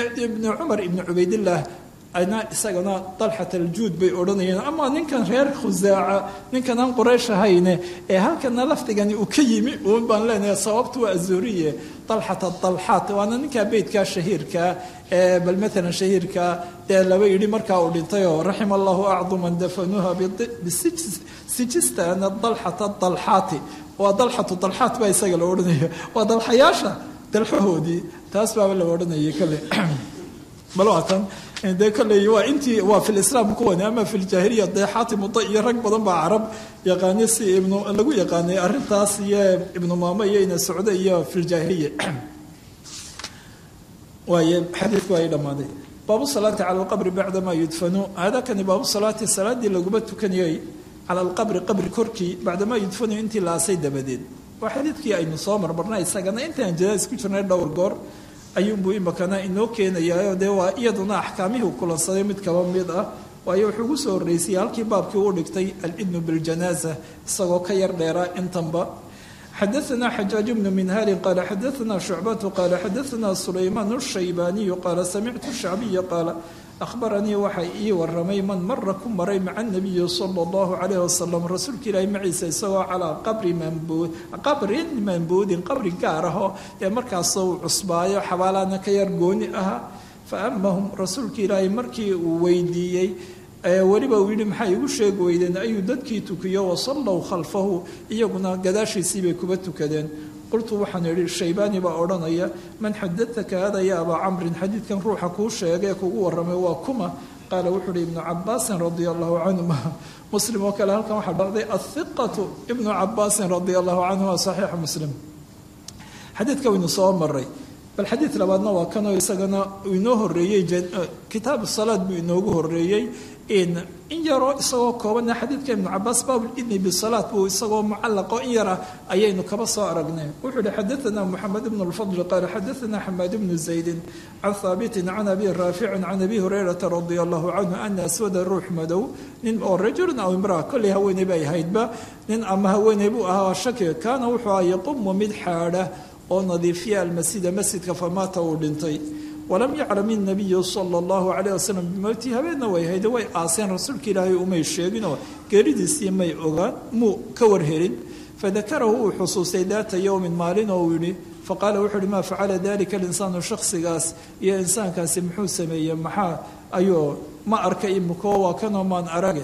ibni cubaydillaah ayna isagana dalxat aljuud bay odhanayeen ama ninkan reer khusaaca ninkan aan quraysh ahayne ee halkana lafdigani uu ka yimi uun baan leenahay sababtu waa azuriye dalxata dalxaat waana ninkaa beydkaa shahiirkaa ee bal maalan shahiirkaa dee laba yidhi markaa uu dhintay oo raxima allahu acduman dafanuuha bisijistana dalxata dalxaati waa dalxatu dalxaat baa isaga la odhanaya waa dalxayaasha dalxahoodii taas baaba la odhanayay kale bal waatan dee kolley waa intii waa fi lislaam kuwani ama fi ljaahiliya dee xaatim uda iyo rag badan baa carab yaqaani si lagu yaqaanay arrintaas iyo ibnu maamo iyo ina socdo iyo fi ljaahiliya waaye xadiidku ay dhammaaday baabu salaati cala alqabri bacdama yudfanu hadakani baabu salaati salaadii laguma tukanayay cala alqabri qabri korkii bacdamaa yudfanu intii la aasay dabadeed waa xadiidkii aynu soo marmarnay isagana intaan jadaais ku jirnay dhowr goor ayuunbuu imakana inoo keenayaa dee waa iyaduna axkaamihii kulansaday mid kaba mid ah waayo wuxuu ugu soo horreysayay halkii baabkii uu dhigtay alidnu biljanaaza isagoo ka yar dheeraa intanba xadaثna xajaaج bnu minhaali qaala xadaثna shucbatu qaala xadaثna sulaymaan الshaybaaniyu qaala samictu shacbiya qaala akhbaranii waxa ii waramay man mara ku maray maca nabiyi sala اllahu calayh wasalam rasuulka ilaahi maciisa isagoo calaa qabrin mambuudin qabri gaar ahoo dee markaasoo uu cusbaayo xabaalaana ka yar gooni ahaa faamahum rasuulka ilaahi markii uu weydiiyey weliba uu yidhi maxay igu sheegi weydeen ayuu dadkii tukiyo wasallow khalfahu iyaguna gadaashiisii bay kuba tukadeen qultu waxaan idhi shaybaani baa odhanaya man xadaaka hada ya abaa camrin xadiidkan ruuxa kuu sheegay kugu waramay waa kuma qaala wuxuu uhi ibnu cabaasin radia allahu canhuma muslim oo kale halkan waxaa dhacday athiqatu ibnu cabaasin radia allahu canhuma saxiixa muslim xadiidka waynu soo maray bal xadiid labaadna waa kanoo isagana inoo horeeyey kitaabu salaad buu inoogu horeeyey in yaroo isagoo koobana xadiidka ibnu cabaas baabulidni bisalaat buu isagoo mucallaqo in yar ah ayaynu kaba soo aragnay wuxuu uhi xadaثana moxamed ibn اlfadl qaala xadaثana xamaad bnu zaydin can haabitin can abi raaficin can abi hurayrata radia allahu canhu ana aswada ruux madow nin oo rajulun aw imraa kolley haweeney bay ahaydba nin ama haweeney buu ahaa shaki kaana wuxuu aha yaqumu mid xaadha oo nadiifiya almasjida masjidka famaata uu dhintay walam yaclam inabiyu sala allahu calayh wasalam bimowtii habeenna way hayde way aaseen rasuulka ilaahay umay sheeginoo geeridiisii may ogaan muu ka warhelin fadakarahu uu xusuustay daata yowmin maalin oo uu yidhi faqaala wuxuu uhi maa facala dalika alinsaanu shaksigaas iyo insaankaasi muxuu sameeyey maxaa ayuu ma arka imikoo waa kanoo maan arage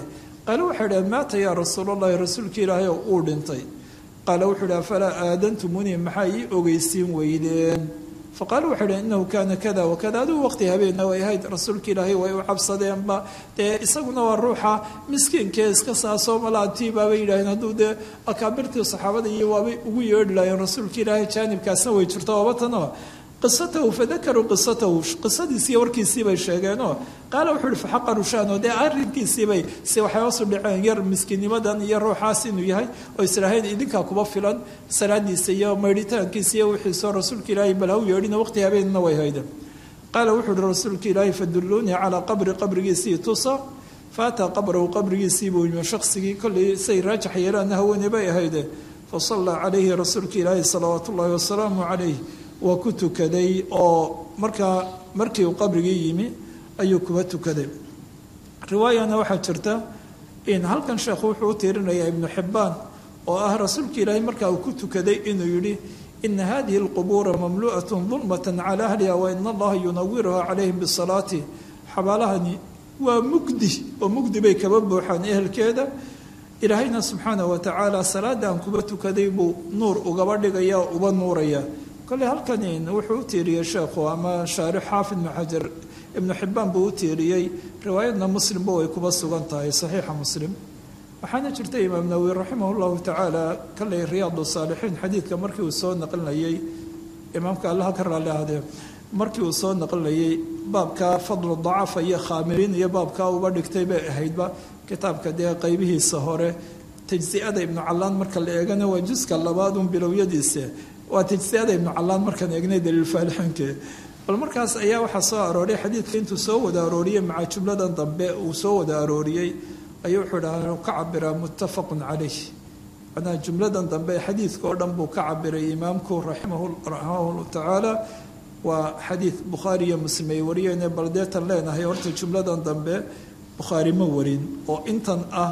qaale waxay idhahen maata yaa rasuulallahi rasuulka ilaahay oo uu dhintay qaale wuxuu idhi afalaa aadantumunii maxaa ii ogeysiin weydeen faqaala waxay idhahen innahu kaana kada wakada adigu waqti habeenna way ahayd rasuulka ilaahay way u cabsadeenba dee isaguna waa ruuxa miskiinkee iska saasoo malaantii baabay yidhaaheen hadduu dee akaabirtii saxaabada iyo waabay ugu yeedhi laayeen rasuulka ilaahay jaanibkaasna way jirto oobatanoo qisatahu fadakaruu qisatahu qisadiisiiyo warkiisii bay sheegeenoo qaala wuxuu ihi faxaqaruu shaano dee arrinkiisiibay si waxay hoosu dhaceen yar miskiinnimadan iyo ruuxaas inuu yahay oo islaahayn idinkaa kuba filan salaadiisa iyo maydhitaankiisa iyo wixiisoo rasuulka ilaahay bal ha u yeedhina waqti habeenna way hayden qaala wuxuu ihi rasuulka ilaahay fadulluunii calaa qabrigiisii tusa faataa qabrahu qabrigiisii buu yimi shaqsigii kollay say raajax yeelaanna haweeney bay ahayde fasallaa calayhi rasuulka ilaahay salawaatu ullaahi wasalaamu calayh waa ku tukaday oo markii uu qabrigii yimi ayuu kuba tukaday riwaayana waxaa jirta in halkan sheekhu wuxuu u tiirinayaa ibnu xibbaan oo ah rasuulka ilaahay markaa uu ku tukaday inuu yidhi ina hadihi alqubuura mamlu'atu dulmatan cala ahliha wa ina allaha yunawiruha calayhim bisalaati xabaalahani waa mugdi oo mugdi bay kaba buuxaan ehelkeeda ilaahayna subxaanah wa tacaala salaadaan kuba tukaday buu nuur ugaba dhigaya oo uba nuuraya kole halkani wuxuu u tiiriyey sheekhu ama shaarix xaafid ibnu xajar ibnu xibbaan buu u tiiriyey riwaayadna muslimba way kuba sugan tahay saxiixa muslim waxaana jirta imaam nawowi raximah llahu tacaala kaley riyaadu saalixiin xadiidka markii uu soo naqlinayey imaamka allaha ka raalli ahdee markii uu soo naqlinayey baabka fadlu dacafa iyo khaamiliin iyo baabkaa uba dhigtay bay ahaydba kitaabka dee qaybihiisa hore tajsi'ada ibnu callaan marka la eegana waa juska labaad un bilowyadiisa waa tajsiada ibnu callaan markaan eegnay daliilfaalixiinke bal markaas ayaa waxaa soo arooray xadiidka intuu soo wada arooriyey maca jumladan dambe uu soo wada arooriyey ayuu wuxuu dhaha ka cabiraa muttafaqun calayh manaa jumladan dambe xadiidka oo dhan buu ka cabiray imaamku raximahu tacaala waa xadiid bukhaari iyo muslim ay wariyeene bal deetan leenahay horta jumladan dambe bukhaari ma warin oo intan ah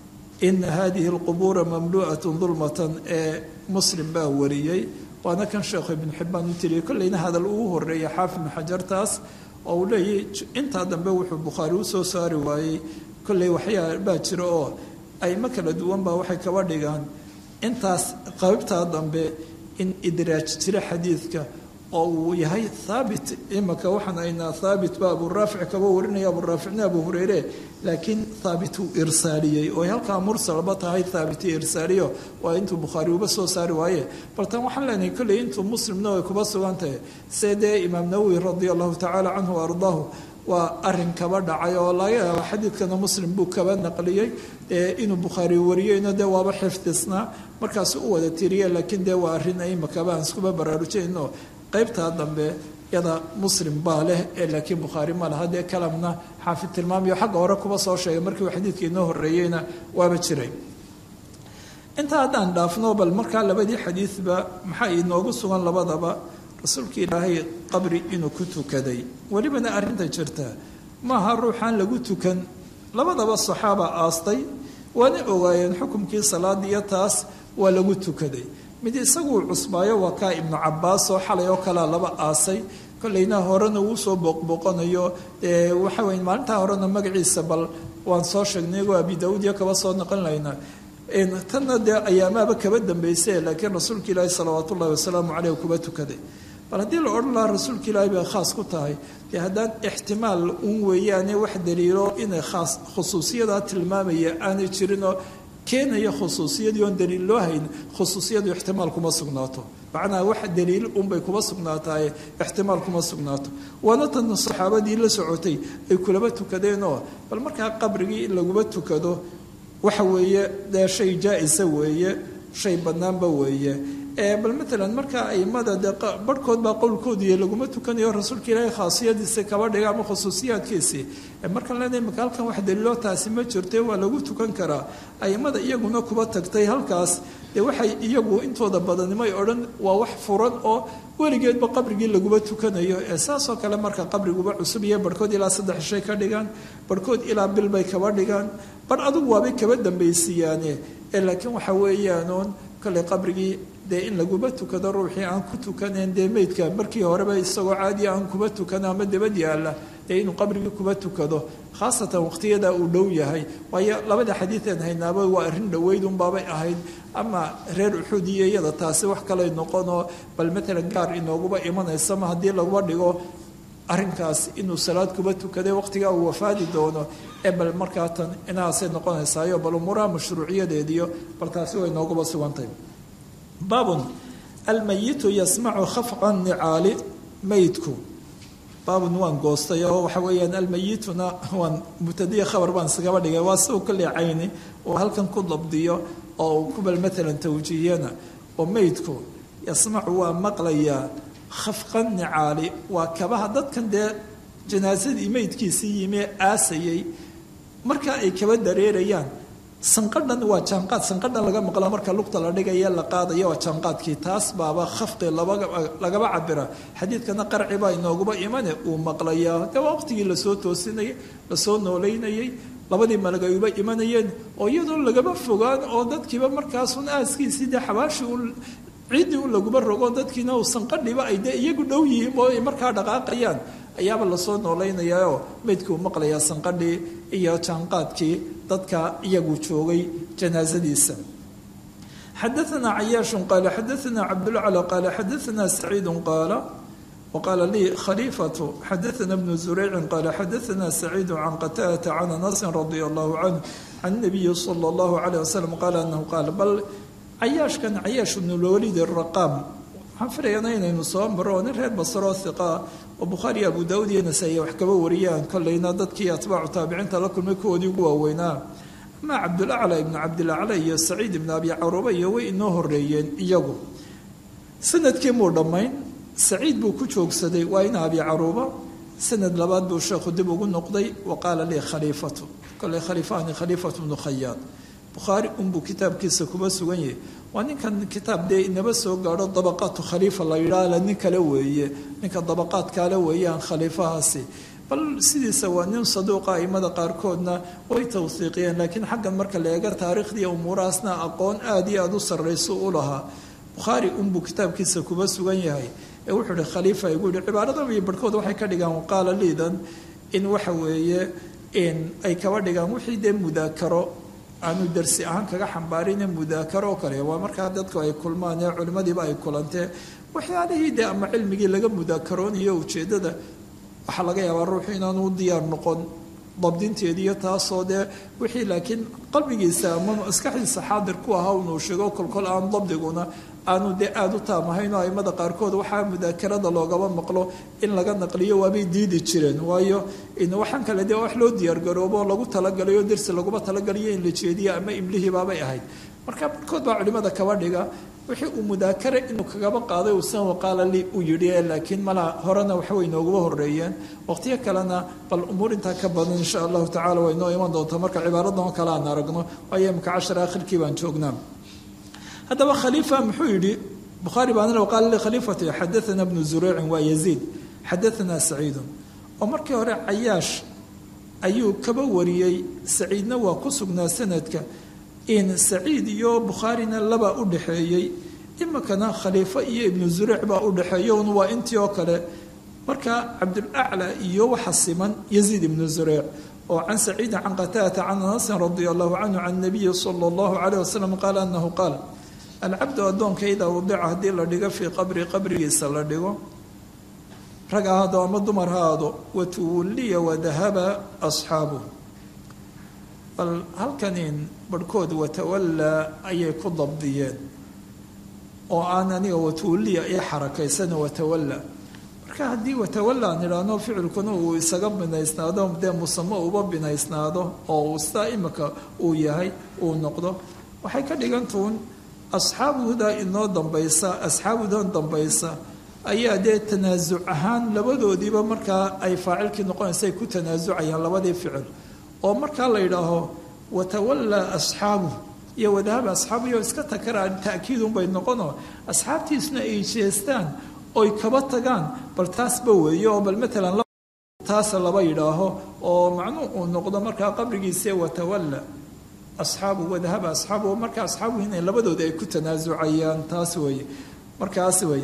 ina hadihi alqubuura mamlu'atun dulmatan ee muslim baa wariyey waana kan sheekhu ibnu xibbaan u tiriyey kolleyna hadal ugu horeeya xaafid ibnu xajartaas oo uu leeyahy intaa dambe wuxuu bukhaari u soo saari waayey kolley waxyaa baa jira oo ayma kala duwan baa waxay kaba dhigaan intaas qaybtaa dambe in idraaj jira xadiidka oo uu yahay haabit imaka waxaan aynaa haabit ba aburaafic kaba warinaya aburaaficna abu hureyre laakiin haabit uu irsaaliyey oo halkaa mursalba tahay haabiti irsaaliyo waa intuu bukhaari uba soo saari waaye bal tan waxaan leenahay kolley intuu muslimna way kuba sugan tahay see dee imaam nawowi radia allahu tacaala canhu wa ardaahu waa arin kaba dhacay oo laga yaaba xadiidkana muslim buu kaba naqliyey inuu bukhaari wariyeyna dee waaba xifdisnaa markaasu u wada tiriye laakiin dee waa arrin imakaba aan iskuba baraarujayno qaybtaa dambe yada muslim baa leh ee laakiin bukhaari ma laha dee kalamna xaafid tilmaamiyo xagga hore kuba soo sheegay markii uu xadiidka inoo horreeyeyna waaba jiray intaa haddaan dhaafno bal markaa labadii xadiidba maxaa inoogu sugan labadaba rasuulka ilaahay qabri inuu ku tukaday welibana arrinta jirta maaha ruuxaan lagu tukan labadaba saxaaba aastay waana ogaayeen xukumkii salaadiiyo taas waa lagu tukaday mid isaguu cusbaayo waa kaa ibnu cabaas oo xalay oo kalea laba aasay kolleyna horena wuu soo booqbooqanayo waxa wey maalintaa horena magaciisa bal waan soo sheegnay igoo abi daauud iyo kaba soo noqon laynaa tanna dee ayaamaaba kaba dambayse laakiin rasuulka ilaahi salawaatu ullahi wasalaamu caleyh kuba tukaday bal haddii la odhan lahaa rasuulka ilaahi bay khaas ku tahay dee haddaan ixtimaal un weeyaane wax daliilo inay khaas khusuusiyadaa tilmaamaya aanay jirinoo keenaya khusuusiyadii oon daliil loo hayn khusuusiyadu ixtimaal kuma sugnaato macnaha wax daliil unbay kuma sugnaataye ixtimaal kuma sugnaato waana tan saxaabadii la socotay ay kulaba tukadeenoo bal markaa qabrigii in laguma tukado waxa weeye dee shay jaa-isa weeye shay bannaanba weeye bal maalan markaa aimada dee barhkood baa qowlkoodiiyo laguma tukanayo rasuulka ilaahay khaasiyadiisa kaba dhiga ama khusuusiyaadkiisii markaan leenahay maka halkan wax daliiloo taasi ma jirte waa lagu tukan karaa aimada iyaguna kuba tagtay halkaas dee waxay iyagu intooda badanimay odhan waa wax furan oo weligeedba qabrigii laguma tukanayo saasoo kale marka qabriguba cusub iyo barhkood ilaa 3 shay ka dhigaan barhkood ilaa bil bay kaba dhigaan bar adugu waabay kaba dambaysiiyaane laakiin waxa weeyaanuun kale qabrigii dee in laguma tukado ruuxii aan ku tukanayn dee meydka markii horeba isagoo caadiya aan kuba tukano ama dabad yaalla dee inuu qabrigii kuba tukado khaasatan waqtiyada uu dhow yahay waayo labada xadiieen haynaaba waa arrin dhoweyd unbaabay ahayd ama reer uxud iyo iyada taasi wax kaley noqonoo bal matalan gaar inooguba imanaysa ma haddii laguba dhigo arrinkaas inuu salaad kuba tukaday waqtigaa uu wafaadi doono ee bal markaa tan inaasay noqonaysaayo bal umuuraha mashruuciyadeediyo bal taasi way nooguba sugantay baabun almayitu yasmacu khafqa nicaali meydku baabun waan goostay oo waxa weeyaan almayituna waan mubtadiya khabar baan isagaba dhigay waa si uu ka leecayni oo halkan ku dabdiyo oo uu kubal matalan tawjiihiyana oo meydku yasmacu waa maqlayaa khafqa nicaali waa kabaha dadkan dee janaasadii meydkiisii yimee aasayay marka ay kaba dareerayaan sanqadhan waa jaanqaad sanqadhan laga maqla marka lugta la dhigaya la qaadaya waa jaanqaadkii taas baaba khafqi lagaba cabira xadiidkana qarci baa inooguba imane uu maqlayaa dee waa waqtigii lasoo toosinayay lasoo noolaynayay labadii malag ay uba imanayeen oo iyadoo lagaba fogaan oo dadkiiba markaasun aaskiisii dee xabaashi ciiddii u laguba rogo dadkiina uu sanqadhiba ay dee iyagu dhow yihiin oo ay markaa dhaqaaqayaan ayaaba lasoo noolaynayaoo meydkii uu maqlayaa sanqadhii iyo jaanqaadkii dadka iyagu joogay janaasadiisa xadaanaa cayaashu qaala xadaanaa cabdulcala qaala xadaanaa saciidu qaala waqaala lii khaliifatu xadaana bnu zuraycin qaala xadaanaa saciidu can qataadata can anasin radia allahu canhu can nabiyi sala allahu calayh wasalam qaala anahu qaala bal cayaashkan cayaash bnulwaliid araqaam waxaan filayaana inaynu soo maro oo nin reer basroo hiqaa oo bukhaari abu daawud iyo nasaa-iye wax kaba wariyaan kolleyna dadkii atbaacu taabiciinta la kulmay kuwoodii ugu waaweynaa amaa cabdulacla ibnu cabdilacla iyo saciid ibnu abi caruuba iyo way inoo horeeyeen iyagu sanadkii muu dhammayn saciid buu ku joogsaday waa ina abi caruuba sanad labaad buu sheekhu dib ugu noqday wa qaala lii khaliifatu kolley khaliifahani khaliifatu bnu khayaad bukhaari unbuu kitaabkiisa kuba sugan yahay waa ninkan kitaab dee inaba soo gaadho dabaqaatu khaliifa la yidhaahla nin kale weeye ninka dabaqaadkaale weeyaan khaliifahaasi bal sidiisa waa nin saduuqa aimada qaarkoodna way tawsiiqiyeen laakiin xaggan marka la eega taariikhdii umuurahaasna aqoon aada iyo aada u sarrayso u lahaa bukhaari unbuu kitaabkiisa kuba sugan yahay ee wuxuu ihi khaliifa igu yihi cibaaradan iyo barhkood waxay ka dhigaan waqaala liidan in waxa weeye ay kaba dhigaan wixii dee mudaakaro aanu darsi ahaan kaga xambaarine mudaakaro oo kale waa markaa dadku ay kulmaan ee culimmadiiba ay kulantee waxyaalihii dee ama cilmigii laga mudaakarooniyo ujeeddada waxaa laga yaabaa ruuxu inaanu u diyaar noqon dabdinteediiyo taasoo dee wixii laakiin qalbigiisa ama maskaxdiisa xaadir ku ahaa unuu sheego kolkol aan dabdiguna aanu dee aada u taamahayn oo aimada qaarkood waxaa mudaakarada loogaba maqlo in laga naqliyo waabay diidi jireen waayo waxaan kale dee wax loo diyaargaroobo lagu talagalayo dersi laguma talagaliyo in la jeediyo ama imlihii baabay ahayd marka barkood baa culimada kaba dhiga wixii uu mudaakare inuu kagaba qaaday uusan waqaala li u yidhi laakiin mala horena waxway nooguba horeeyeen waqtiyo kalena bal umuur intaa ka badan insha allahu tacala way noo iman doontaa marka cibaaradan kale aan aragno waayo imka cashar aakhirkii baan joognaa haddaba khaliifa muxuu yidhi bukhaari baanina waqaala li khaliifati xadaana bnu zuraycin waa yaziid xadaanaa saciidun oo markii hore cayaash ayuu kaba wariyey saciidna waa ku sugnaa sanadka in saciid iyo bukhaarina labaa u dhaxeeyey imikana khaliifo iyo ibnu zurayc baa u dhaxeeya un waa intii oo kale marka cabdulacla iyo waxa siman yaziid ibnu zurayc oo can saciidin can qataadata can anasin radia allahu canhu can nabiyi sala allahu calayh wasalam qaala anahu qaal alcabdu addoonka idaa wadica haddii la dhigo fii qabri qabrigiisa la dhigo rag ahaado ama dumar ha aado watuwulliya wadahaba asxaabuh bal halkanin barhkood watawallaa ayay ku dabdiyeen oo aan aniga watuwulliya ii xarakaysana watawalla marka haddii watawalla aan idhaahno ficilkuna uu isaga binaysnaado dee musamo uba binaysnaado oo uu sidaa imika uu yahay uu noqdo waxay ka dhigantuun asxaabuda inoo dambaysa asxaabudan dambaysa ayaa dee tanaasuc ahaan labadoodiiba markaa ay faacilkii noqonaysa ay ku tanaasucayaan labadii ficil oo markaa la yidhaaho watawallaa asxaabu iyo wadahaba asxaabu iyo iska takara ta'kiidunbay noqono asxaabtiisuna ay jeestaan oy kaba tagaan bal taasba weeye oo bal matalan taasa laba yidhaaho oo macnuu uu noqdo markaa qabrigiisee watawalla asxaabu wadahaba asxaabu markaa asxaabu inay labadooda ay ku tanaasucayaan taas weeye markaas weeye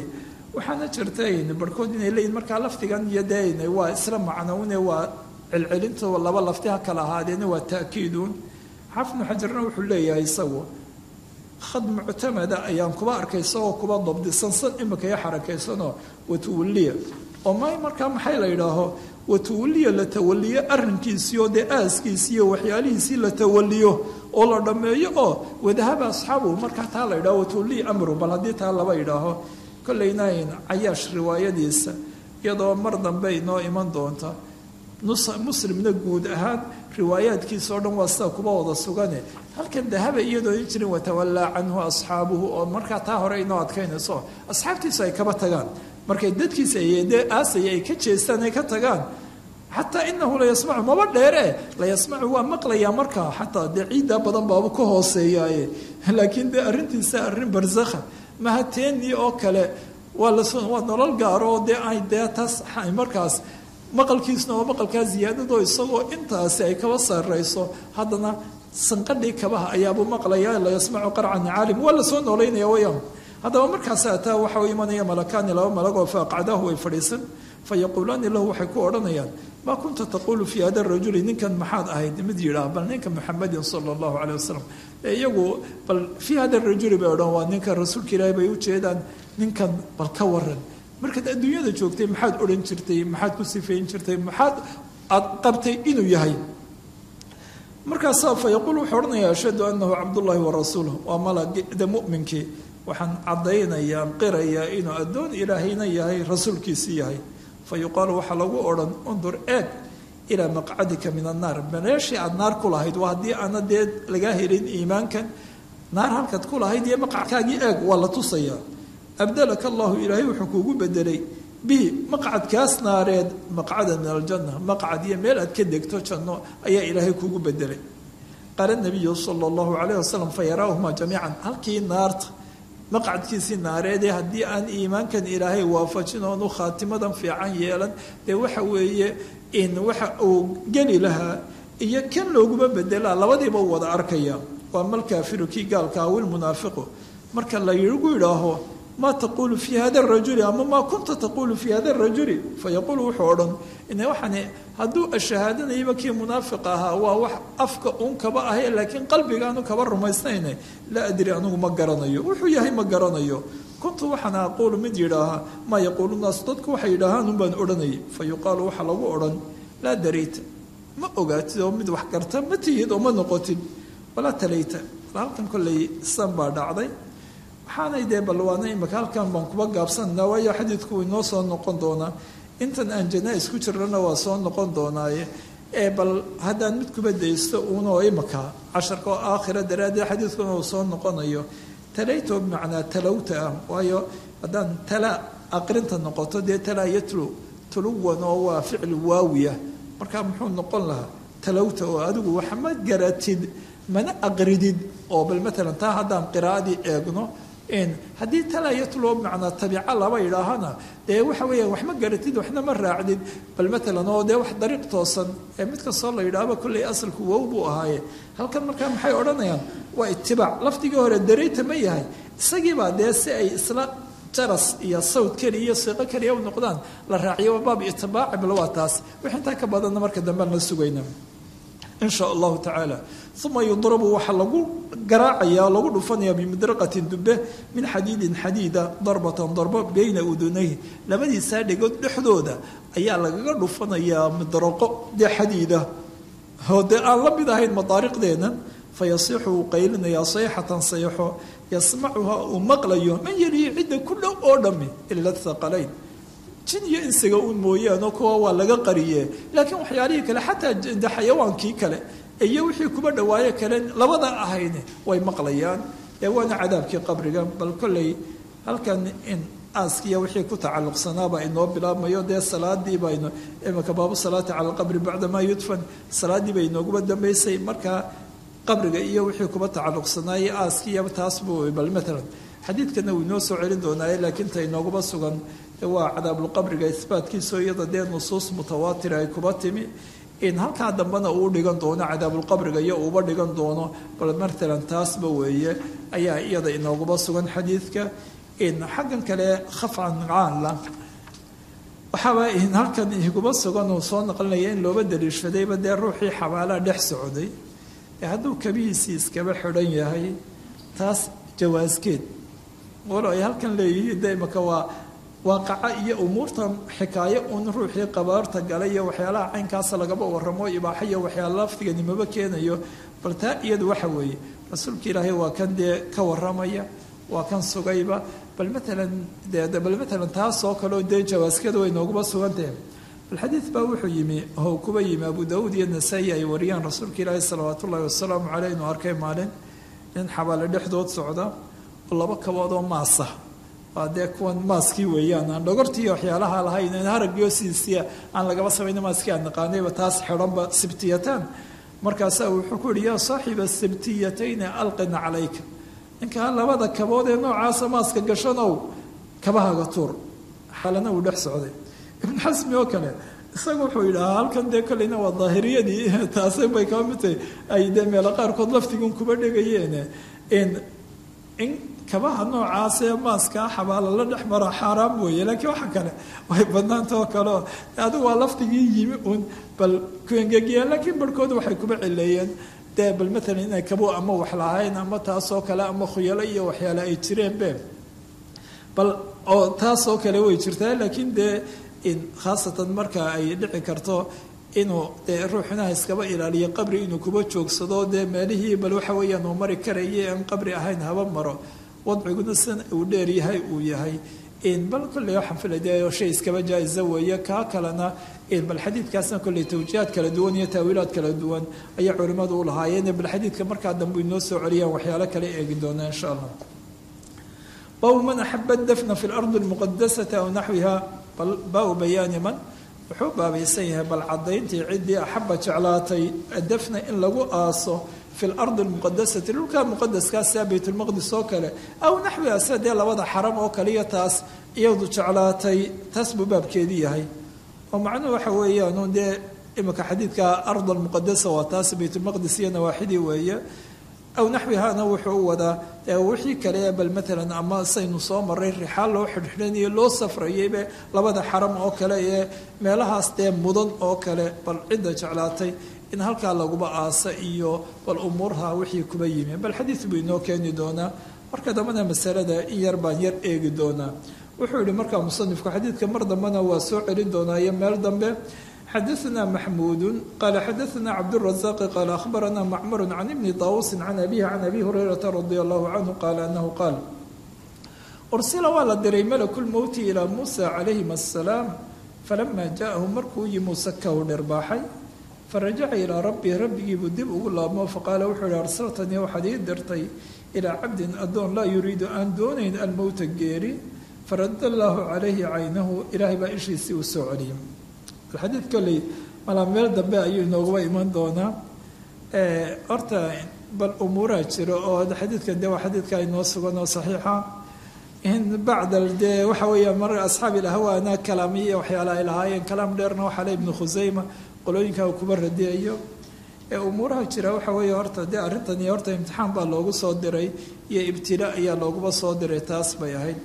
waxaana jirta barhkood inay leeyihin markaa lafdigan iyo dee waa isla macnowne waa celcelinta laba lafti ha kala ahaadeena waa ta'kiidun xaafid ibnu xajarna wuxuu leeyahay isagu khad muctamada ayaan kuba arkay isagoo kuba dabdisan san imika iyo xarakaysanoo watuwaliya oo markaa maxay la yidhaaho watuwaliya la tawaliyo arrinkiisiioo dee aaskiisiiyo waxyaalihiisii la tawaliyo oo la dhammeeyo oo wadahaba asxaabuhu markaa taa la yidhaho watuwaliya amru bal haddii taa laba yidhaaho kollayna cayaash riwaayadiisa iyadoo mar dambe inoo iman doonta muslimna guud ahaan riwaayaadkiisa oo dhan waa sida kuba wada sugane halkan dahaba iyadoo in jirin watawallaa canhu asxaabuhu oo markaa taa hore inoo adkaynayso asxaabtiisu ay kaba tagaan markay dadkiisa dee aasaya ay ka jeestaan ay ka tagaan xataa inahu la yasmacu maba dheere la yasmacu waa maqlayaa markaa xataa dee ciiddaa badan baaba ka hooseeyaaye laakiin dee arrintiisa arrin barsakha mahateennii oo kale waa nolol gaaro oo dee ay dee taas markaas maqalkiisuna waa maqalkaa ziyaadadoo isagoo intaasi ay kaba sarrayso haddana sanqadhii kabaha ayaabuu maqlayaa la yasmacu qarcan caalim waa lasoo noolaynaya wayaan haddaba markaas ataa waxa u imanaya malakaani laba malagoo faaqacdahu way fadhiisan fayaquulaani lahu waxay ku odhanayaan maa kunta taquulu fii hada rajuli ninkan maxaad ahayd mid yidhaah bal ninka muxamedin sala allahu caleyh wasalam iyagu bal fii hada rajuli bay odhan waa ninkan rasuulka ilaahi bay ujeedaan ninkan bal ka waran markaad adduunyada joogtay maxaad odhan jirtay maxaad ku sifeyn jirtay maxaad aad qabtay inuu yahay markaasaa fa yaquul wuxuu odhanayaa ashhadu annahu cabdullaahi wa rasuuluh waa malagda mu'minkii waxaan caddaynayaa qirayaa inuu addoon ilaahayna yahay rasuulkiisii yahay fa yuqaalu waxaa lagu odhan undur eeg ilaa maqcadika min annaar meeshii aada naar ku lahayd waa haddii aana dee lagaa helin iimaankan naar halkaad ku lahayd iyo maqcadkaagii eeg waa la tusayaa abdalaka allahu ilaahay wuxuu kuugu bedelay bi maqcadkaas naareed maqcadan min aljanna maqcad iyo meel aad ka degto janno ayaa ilaahay kuugu bedelay qaala nabiyu sala allahu calayh wasalam fa yaraahumaa jamiican halkii naarta maqcadkiisii naareedee haddii aan iimaankan ilaahay waafajin oonu khaatimadan fiican yeelan dee waxa weeye in waxa uu geli lahaa iyo kan looguma bedelaa labadiiba u wada arkaya waa malkaafiru kii gaalka awilmunaafiqu marka lagu yidhaaho ma taquulu fii hada rajuli ama maa kunta taquulu fii hada rajuli fayaquulu wuxuu odhan waxaan hadduu ashahaadanayaba kii munaafiqa ahaa waa wax afka uun kaba ahay laakiin qalbigaanu kaba rumaysnayne laa adri anigu ma garanayo wuxuu yahay ma garanayo kuntu waxaan aquulu mid yidhaahaa maa yaquulu naasu dadku waxay yidhaahaan unbaan odhanayay fa yuqaalu waxaa lagu odhan laa darayta ma ogaatid oo mid wax garta ma tihid oo ma noqotid walaa talayta halkan kolley san baa dhacday waxaanay dee balwaana imaka halkan baan kuba gaabsananaa waayo xadiidku inoo soo noqon doonaa intan aan janaa-is ku jirnana waa soo noqon doonaaye bal haddaan mid kuba daysto uunoo imaka casharka oo aakhira daraaddeed xadiidkuna uu soo noqonayo talayto bimacnaa talowta ah waayo haddaan tala aqrinta noqoto dee talaa yatlu tuluwan oo waa ficil waawiya markaa muxuu noqon lahaa talowta oo adigu wax ma garatid mana aqridid oo bal matalan taa haddaan qiraa'adii eegno haddii talaa yatlu bimacnaa tabiica laba yidhaahana dee waxa weeyaan wax ma garatid waxna ma raacdid bal matalan oo dee wax dariiq toosan mid kastoo la yidhaahba kolley asalku wow buu ahaaye halkan markaa maxay odhanayaan waa itibaac lafdigii hore darayta ma yahay isagiibaa dee si ay isla jaras iyo sawd keliya iyo siiqo keliya u noqdaan la raaciyo waa baab itibaaci bal waa taas wix intaa ka badanna marka dambean la sugayna in sha allahu tacaala uma yudrabu waxaa lagu garaacaya lagu dhufanaya bimudraqatin dube min xadiidin xadiida darbatan darbo bayna udunayhi labadiisaa dhegood dhexdooda ayaa lagaga dhufanayaa mudraqo dee xadiida oo dee aan la mid ahayn madaariqdeena fayasiixu uu qaylinayaa sayxatan sayxo yasmacuha uu maqlayo man yalihi cidda ku dhow oo dhammi ila thaqalayn jin iyo insiga uun mooyaano kuwa waa laga qariye laakiin waxyaalihii kale xataa de xayawaankii kale iyo wixii kuba dhawaaye kale labada ahayne way maqlayaan waana cadaabkii qabriga bal kolley halkan in aaskiya wixii ku tacalluqsanaabaa inoo bilaabmayo dee salaadii baynu imika baabu salaati cala alqabri bacdamaa yudfan salaadii bay inooguba dambaysay markaa qabriga iyo wixii kuba tacalluqsanaaye aaskiya taas buu bal matalan xadiidkana wuu inoo soo celin doonaaye laakiin ta inooguba sugan waa cadaabulqabriga isbaatkiiso iyada dee nusuus mutawaatira ay kuba timi in halkaa dambena uu dhigan doono cadaabulqabriga iyo uuba dhigan doono bal matalan taasba weeye ayaa iyada inooguba sugan xadiidka xaggan kale khafcan caanla waxaaba halkan iguma sugan uu soo naqlinaya in looba daliishadayba dee ruuxii xabaalaha dhex socday hadduu kabihiisii iskaba xidhan yahay taas jawaaskeed walo ay halkan leeyihiin de imaka waa waaqaca iyo umuurta xikaayo uun ruuxii qabaarta galay iyo waxyaalaha caynkaasa lagaba waramo ibaaxa iyo waxyaala laftiganimaba keenayo bal taa iyadu waxa weeye rasuulka ilaahay waa kan dee ka waramaya waa kan sugayba bal matalan taasoo kaleo dee jawaaskeeda way nooguba sugantahe alxadiid baa wuxuu yimi oo kuba yimi abu daauud iyo nasaa-i ay wariyaan rasuulka ilaahi salawaat ullahi wasalaamu caleyh inuu arkay maalin nin xabaale dhexdood socda oo laba kabood oo maasa waa dee kuwan maaskii weeyaan aan dhogortii waxyaalaha lahayn haragio siisiya aan lagaba samayna maaskii aan naqaanayba taas xidhanba sibtiyataan markaasaa wuxuu ku yihi yaa saaxiba sibtiyatayni alqina calayka ninkaa labada kabood ee noocaasa maaska gashanow kabahaga tuur xaalana uu dhex socday ibn xasmi oo kale isaga wuxuu yidhahaa halkan dee kolleyna waa daahiriyadii taasi bay kaba mid tahay ay dee meelo qaarkood laftigun kuba dhegayeen in kabaha noocaasee maaskaa xabaala la dhex mara xaaraam weeye laakiin waxa kale way badnaantao kaleo adigu waa laftigii yimi uun bal kuengegiyeen laakiin barhkooda waxay kuba cileeyeen dee bal matalan inay kabo ama wax lahayn ama taasoo kale ama khuyalo iyo waxyaale ay jireen be bal oo taasoo kale way jirtaa laakiin dee khaasatan marka ay dhici karto inuu dee ruuxinaha iskaba ilaaliyo qabri inuu kuba joogsado dee meelihii bal waxa weeyaan uu mari karaya aan qabri ahayn haba maro wadciguna sidan uu dheer yahay uu yahay bal kolley waxaan filay dee shay iskaba jaa-isa weeye kaa kalena bal xadiidkaasna kolley tawjiihaad kala duwan iyo taawiilaad kala duwan ayay culimmadu u lahaayeen bal xadiidka markaa dambe inoo soo celiyaan waxyaalo kale eegi doonaa insha allah baabu man axaba dafna fi lardi almuqadasati aw naxwiha baabu bayaani man wuxuu baabaysan yahay bal cadayntii ciddii axaba jeclaatay dafna in lagu aaso fi lardi almuqadasati dhulkaa muqadaskaa sia baytulmaqdis oo kale aw naxwiha sida dee labada xaram oo kaliya taas iyadu jeclaatay taas buu baabkeedii yahay oo macnuhu waxa weeyaan dee imika xadiidka ard almuqadasa waa taas baytulmaqdis iyo nawaaxidii weeye aw naxwihana wuxuu u wadaa wixii kale bal matalan ama saynu soo maray rixaal loo xidhxidhanayo loo safrayaybe labada xaram oo kale ee meelahaas dee mudan oo kale bal cidda jeclaatay in halkaa laguba aasa iyo bal umuurha wixii kuba yimi bal xadiid buu inoo keeni doonaa marka dambena masalada in yar baan yar eegi doonaa wuxuu yihi markaa musanifku xadiidka mar dambena waa soo celin doonaa iyo meel dambe xadaثna maxmuud qala xadaثna cabdالرaزاq qala akhbarana macmar can ibni طaawusi can abihi can abi hurayrata radi allahu canhu qala anahu qaal ursila waa la diray malaku lmowti ilaa muusa calayhim asalaam falama jaahu markuu yi muuse ka u dhirbaaxay farajaca ilaa rabbii rabbigiibuu dib ugu laabmo faqaala wuxuu yihi arsaltanii waxaad ii dirtay ilaa cabdin addoon laa yuriidu aan doonayn almowta geeri faradda allaahu calayhi caynahu ilaahay baa ishiisii uu soo celiyay alxadiid kolley malaa meel dambe ayuu inooguba iman doonaa horta bal umuuraa jiro oo xadiidkan dee waa xadiidka inoo sugan oo saxiixa in bacdal dee waxa weeya mar asxaabi lahwaana kalaamiya waxyaala ay lahaayeen kalaam dheerna waxaa le ibnu khusayma qolooyinka uu kuba radiyayo umuuraha jira waxa weeye horta dee arrintani horta imtixaan baa loogu soo diray iyo ibtila ayaa looguba soo diray taas bay ahayd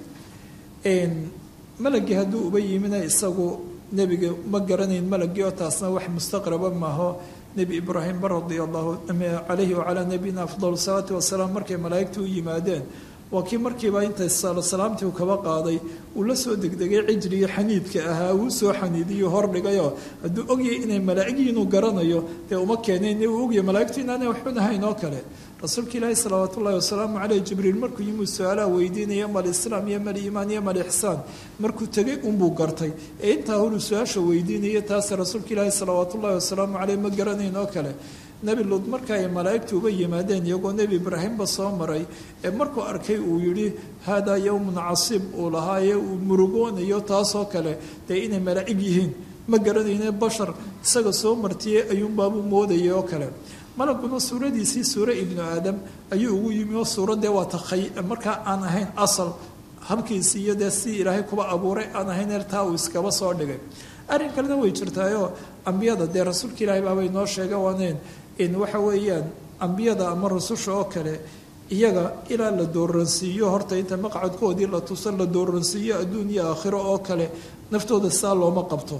malagii hadduu uba yimina isagu nebiga ma garanayn malagii oo taasna wax mustaqraba maaho nebi ibraahimba radia allahu calayhi wacalaa nabiyina afdal salaatu wasalaam markay malaa'igtu u yimaadeen waa kii markiiba intay salaamtii uu kaba qaaday uu la soo degdegay cijrigii xaniidka ahaa uu soo xaniidiyo hordhigayoo hadduu ogyahay inay malaa'igiin inuu garanayo dee uma keenayn uu ogyahay malaa'igtu inaanay waxun ahayn oo kale rasuulka ilaahi salawaat ullahi wasalaamu caleyh jibriil markuu yimuu su-aalaha weydiinaya mal islaam iyo mal iimaan iyo mal ixsaan markuu tegay unbuu gartay ee intaa horuu su-aasha weydiinaya taas rasuulka ilaahi salawaat ullahi wasalaamu caleyh ma garanayn oo kale nebi luud marka ay malaa'igtu uba yimaadeen iyagoo nebi ibraahimba soo maray ee markuu arkay uu yidhi haadaa yowmun casiib uu lahaaye uu murugoonayo taasoo kale dee inay malaa'ig yihiin ma garanayne bashar isaga soo martiyey ayuunbaabuu moodayay oo kale malaguna suuradiisii suure ibnu aadam ayuu ugu yimi oo suuraddee waa takhay markaa aan ahayn asal habkiisii iyo dee si ilaahay kuba abuuray aan ahayn taa uu iskaba soo dhigay arrin kalena way jirtaayoo ambiyada dee rasuulka ilaahay baabay noo sheega waaneen in waxa weeyaan ambiyada ama rususha oo kale iyaga ilaa la dooransiiyo horta inta maqcadkoodii la tuso la dooransiiyo adduun iyo aakhiro oo kale naftooda saa looma qabto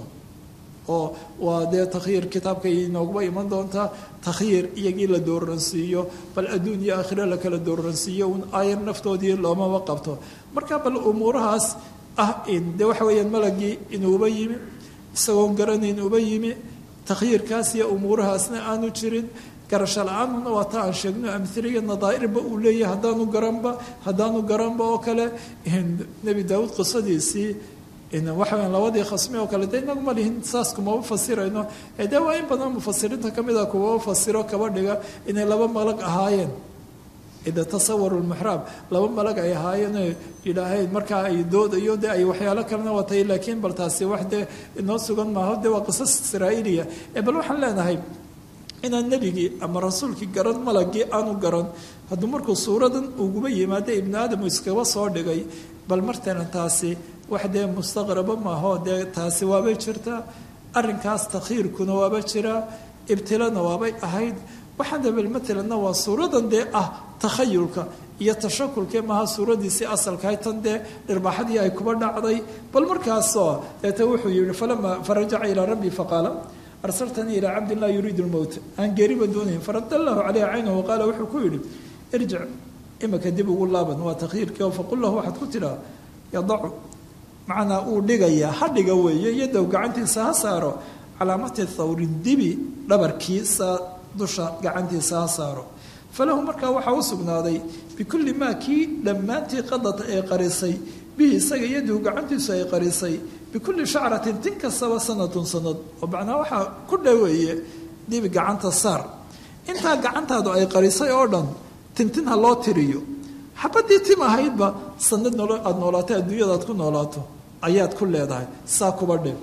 oo waa dee takhyiir kitaabka inooguba iman doontaa takhyiir iyagii la dooransiiyo bal adduun iyo aakhiro la kala dooransiiyo un aayar naftoodii loomaba qabto marka bal umuurahaas in dee waxa weeyaan malagii inuuba yimi isagoon garanayn uba yimi takhyiirkaas iyo umuurahaasna aanu jirin garasho la-aanuna waa ta aan sheegno amhiliya nadaa'irba uu leeyahay haddaanu garanba oo kale nebi daawuud qisadiisii waxa weyan labadii khasmi oo kale de inagu ma lihin saas kumaba fasirayno dee waa in badan mufasiriinta kamid a kumaba fasiro kaba dhiga inay laba malag ahaayeen ida tasawaru lmuxraab laba malag ay ahaayeen yidhaaheen markaa ay doodayo de ay waxyaalo kalena watay laakiin bal taasi wax dee inoo sugan maaho de waa qisas israa'iiliya bal waxaan leenahay inaan nebigii ama rasuulkii garan malagii aanu garan hadduu markuu suuradan uguba yimaado ibnu aadamu iskaba soo dhigay bal martana taasi wax dee mustaqraba maaho dee taasi waabay jirtaa arrinkaas takhiirkuna waaba jiraa ibtilana waabay ahayd waxaan dabel matalanna waa suuradan dee takhayulka iyo tashakulkee maaha suuradiisii asalkahay tan dee dhirbaaxadii ay kuba dhacday bal markaasoo deeta wuxuu yihi farajaca ilaa rabbii faqaala arsaltanii ilaa cabdin laa yuriidu lmowt aan geeriba doonayn farada allahu caleyha caynahu qaala wuxuu ku yidhi irjic imaka dib ugu laaban waa takhyiirkii faqul lahu waxaad ku tidhaa yadacu macnaa uu dhigayaa ha dhiga weeye yadow gacantiisa ha saaro calaamati thawrin dibi dhabarkiisa dusha gacantiisa ha saaro falahu markaa waxaa u sugnaaday bikulli maa kii dhammaantii qadata ee qarisay bihi isaga yaduhu gacantiisu ay qarisay bikulli shacratin tin kastaba sanatun sanad oo macnaa waxaa ku dhaweeye dibi gacanta saar intaa gacantaadu ay qarisay oo dhan tintin ha loo tiriyo xabadii tim ahaydba sanad aada noolaatay adduunyadaad ku noolaato ayaad ku leedahay saa kuba dhig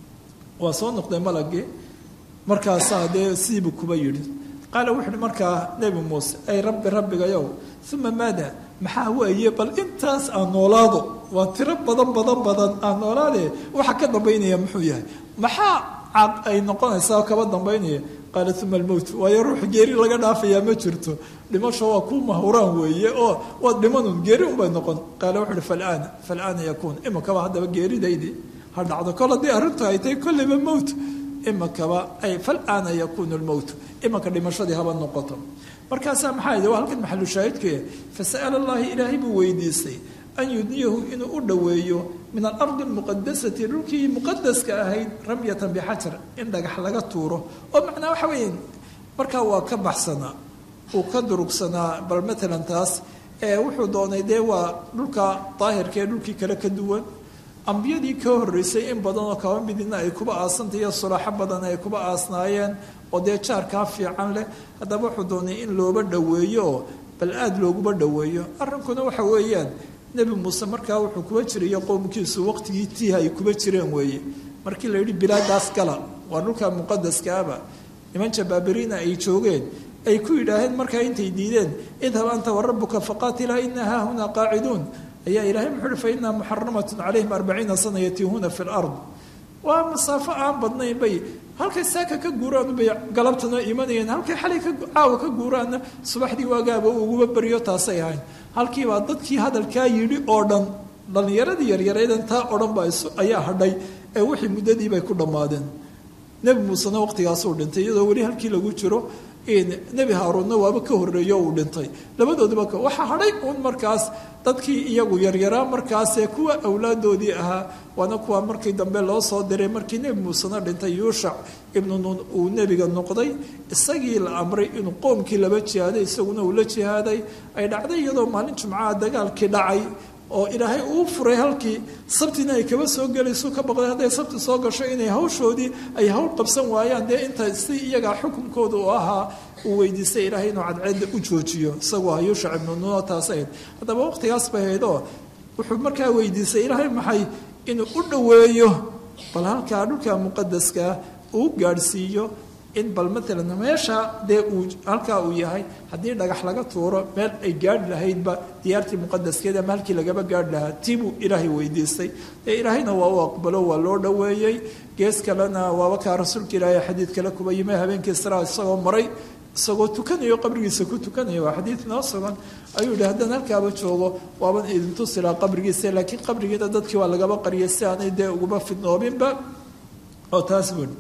waa soo noqday malagii markaasaa dee siibu kuba yidhi qaala wuxu uhi markaa nebi muuse ay rabbigayow uma maada maxaa weeye bal intaas aan noolaado waa tiro badan aan noolaade waxa ka dambaynaya muxuu yahay maxaa cad ay noqonaysaa kaba dambaynaya qaala uma almowt waayo ruux geeri laga dhaafayaa ma jirto dhimasho waa ku mahuraan weeye oo waad dhimanun geeri unbay noqon qaala wuxu uhi fal'aana yakuun imakaba haddaba geeridaydii ha dhacdo kol haddii arrintu ay tahay kolliba mowt imakaba ay fal'aana yakuunu lmowt imanka dhimashadii haba noqoto markaasaa maxaa yidhi waa halkan maxalu shaahidkaya fasa'ala allahi ilaahay buu weydiistay an yudniyahu inuu u dhoweeyo min alardi almuqadasati dhulkii muqadaska ahayd ramyatan bixajar in dhagax laga tuuro oo macnaa waxa weeye markaa waa ka baxsanaa uu ka durugsanaa bal matalan taas wuxuu doonay dee waa dhulka daahirka ee dhulkii kale ka duwan ambiyadii ka horreysay in badan oo kaba midina ay kuba aasantay iyo sulaaxo badan ay kuba aasnaayeen oo dee jaarkaa fiican leh haddaba wuxuu doonay in looba dhoweeyo oo bal aada looguba dhoweeyo arrinkuna waxa weeyaan nebi muuse markaa wuxuu kuba jirayo qowmkiisu waqtigii tiiha ay kuba jireen weeye markii la yidhi bilaadaas gala waa dhulka muqadaskaaba niman jabaabiriina ay joogeen ay ku yidhaaheen markaa intay diideen idhab anta wa rabbuka faqaatilaa ina haahunaa qaaciduun ayaa ilaahay muxuu uhi fa inaa muxaramatun calayhim 40 sana yatiihuuna fi lard waa masaafo aan badnayn bay halkay saaka ka guuraan bay galabtana imanayeen halkay xalay caawa ka guuraanna subaxdii waagaaba uguba baryo taasay ahayn halkiibaa dadkii hadalkaa yidhi oo dhan dhallinyaradii yaryaraydan taa o dhan ba ayaa hadhay ee wixii muddadii bay ku dhammaadeen nebi muusena waqtigaasuu dhintay iyadoo weli halkii lagu jiro nebi haaruunna waaba ka horreeyo uu dhintay labadoodiba waxaa hadhay uun markaas dadkii iyagu yaryaraa markaasee kuwa awlaadoodii ahaa waana kuwa markii dambe loo soo diray markii nebi muusena dhintay yuushac ibnu nuun uu nebiga noqday isagii la amray inuu qoomkii laba jihaaday isaguna uu la jihaaday ay dhacday iyadoo maalin jumcaha dagaalkii dhacay oo ilaahay uu furay halkii sabtina ay kaba soo gelayso ka baqday hadday sabti soo gasho inay hawshoodii ay hawl qabsan waayaan dee inta si iyagaa xukunkooda u ahaa uu weydiistay ilaahay inuu cadceedda u joojiyo isagoo ah yuushac ibnu nuun taas ahayd haddaba waqtigaas bay haydoo wuxuu markaa weydiistay ilaahay maxay inuu u dhoweeyo bal halkaa dhulka muqadaskaa uu gaadhsiiyo in bal matalan meesha dee uu halkaa uu yahay haddii dhagax laga tuuro meel ay gaadhi lahaydba diyaartii muqadaskeed ama halkii lagaba gaadhi lahaa tiibuu ilaahay weydiistay ee ilaahayna waa u aqbalo waa loo dhoweeyey gees kalena waaba kaa rasuulka ilaahay xadiid kale kuba yimi habeenkii israa isagoo maray isagoo tukanayo qabrigiisa ku tukanayo waa xadiid noo sugan ayuu yihi haddaan halkaaba joogo waaban idin tusilaa qabrigiisa laakiin qabrigiina dadkii waa lagaba qariyay si aanay dee uguma fidnoobinba oo taas buui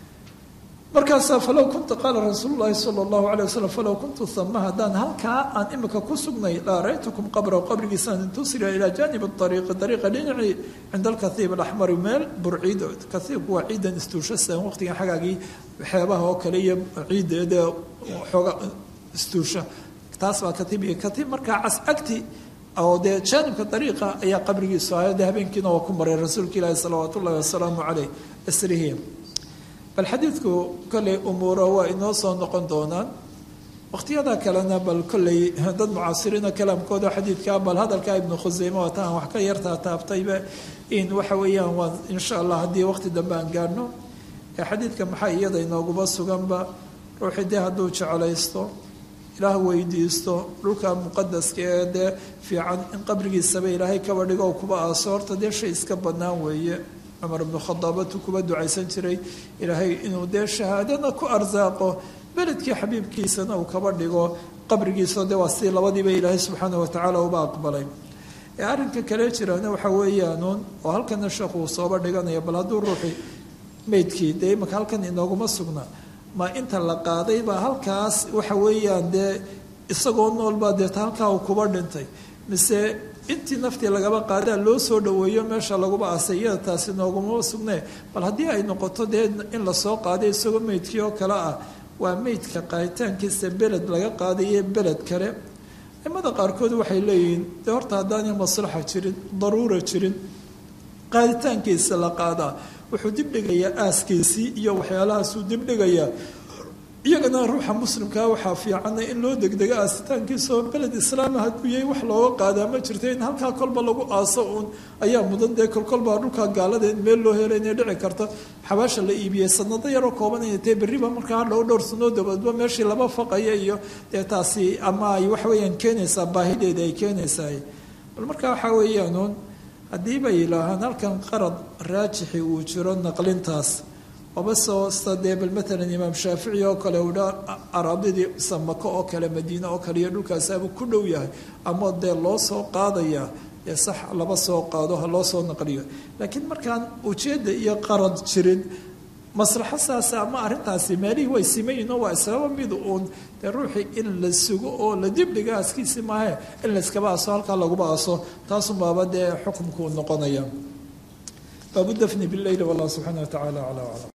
markaasaa falow kunta qaala rasuulu llaahi sala allahu alay wasalam falow kuntu sama haddaan halkaa aan imika ku sugnay la araytukum qabrahu qabrigiisa aan intusila ilaa jaanib ariiqi ariiqa dhinacii cinda alkathiib alaxmari meel burciid kaiibku waa ciidan istuushasaan waqtigan xagaagii xeebaha oo kale iyo ciidda dee xooga istuusha taas baa katiib iyo katiib markaa cas agti oo dee jaanibka ariiqa ayaa qabrigiisu ahay dee habeenkiina waa ku maray rasuulka ilaahi salawaat ullahi wasalaamu caleyh isrihi bal xadiidku kolley umuuro waa inoo soo noqon doonaan waqtiyada kalena bal kolley dad mucaasiriina kalaamkooda xadiidkaa bal hadalkaa ibnu khuseyme waata aan wax ka yartaa taabtayba in waxa weeyaan waa insha allah haddii waqti dambe aan gaadhno ee xadiidka maxaa iyada inooguma suganba ruuxii dee hadduu jecelaysto ilaah weydiisto dhulka muqadaska ee dee fiican in qabrigiisaba ilaahay kaba dhigo kuba aaso horta dee shay iska bannaan weeye cumar ibnu khadaabatu kuba ducaysan jiray ilaahay inuu dee shahaadana ku arsaaqo beledkii xabiibkiisana uu kaba dhigo qabrigiisa dee waa si labadiiba ilaahay subxaana watacaala uba aqbalay ee arrinka kale jirana waxa weeyaanuun oo halkana sheekhu uu sooba dhiganaya bal hadduu ruuxii meydkii dee imaka halkan inooguma sugna ma inta la qaaday baa halkaas waxa weeyaan dee isagoo noolbaa deeta halkaa uu kuba dhintay mise intii naftii lagaba qaadaa loo soo dhaweeyo meesha laguba aasay iyada taasi nooguma sugnee bal haddii ay noqoto dee in lasoo qaaday isagoo meydkii oo kale ah waa meydka qaaditaankiisa beled laga qaadaye beled kale imada qaarkood waxay leeyihiin dee horta haddaanay maslaxa jirin daruura jirin qaaditaankiisa la qaadaa wuxuu dibdhigayaa aaskiisii iyo waxyaalahaasuu dibdhigayaa iyagana ruuxa muslimkaa waxaa fiicana in loo degdego aasitaankiisaoo beled islaama hadduu yahay wax looga qaadaa ma jirta in halkaa kolba lagu aaso uun ayaa mudan dee kolkolbaa dhulkaa gaalada in meel loo helo inay dhici karto xabaasha la iibiyey sanado yaroo kooban inay tahay berriba markaa hadhow dhowr sanoo dabaadba meeshii laba faqaya iyo dee taasi ama ay waxweeyaan keenaysaa baahideeda ay keenaysaa bal markaa waxaa weeyaanuun haddii bay yidhaahaan halkan qarad raajixi uu jiro naqlintaas obasoo sadee bal maalan imaam shaafici oo kale uu dhaa araadidii samako oo kale madiine oo kale iyo dhulkaasaabuu ku dhow yahay ama dee loo soo qaadayaa dee sax laba soo qaado ha loo soo naqliyo laakiin markaan ujeedda iyo qarad jirin maslaxo saasa ama arrintaasi meelihii way simayiin oo waa islaba mid uun dee ruuxii in la sugo oo la dibdhiga aaskiisi maahe in layskaba aaso halkaa laguba aaso taasunbaaba dee xukumkuu noqonaya baabudafni bileyli wallah subxaana wa tacaala calaa aclam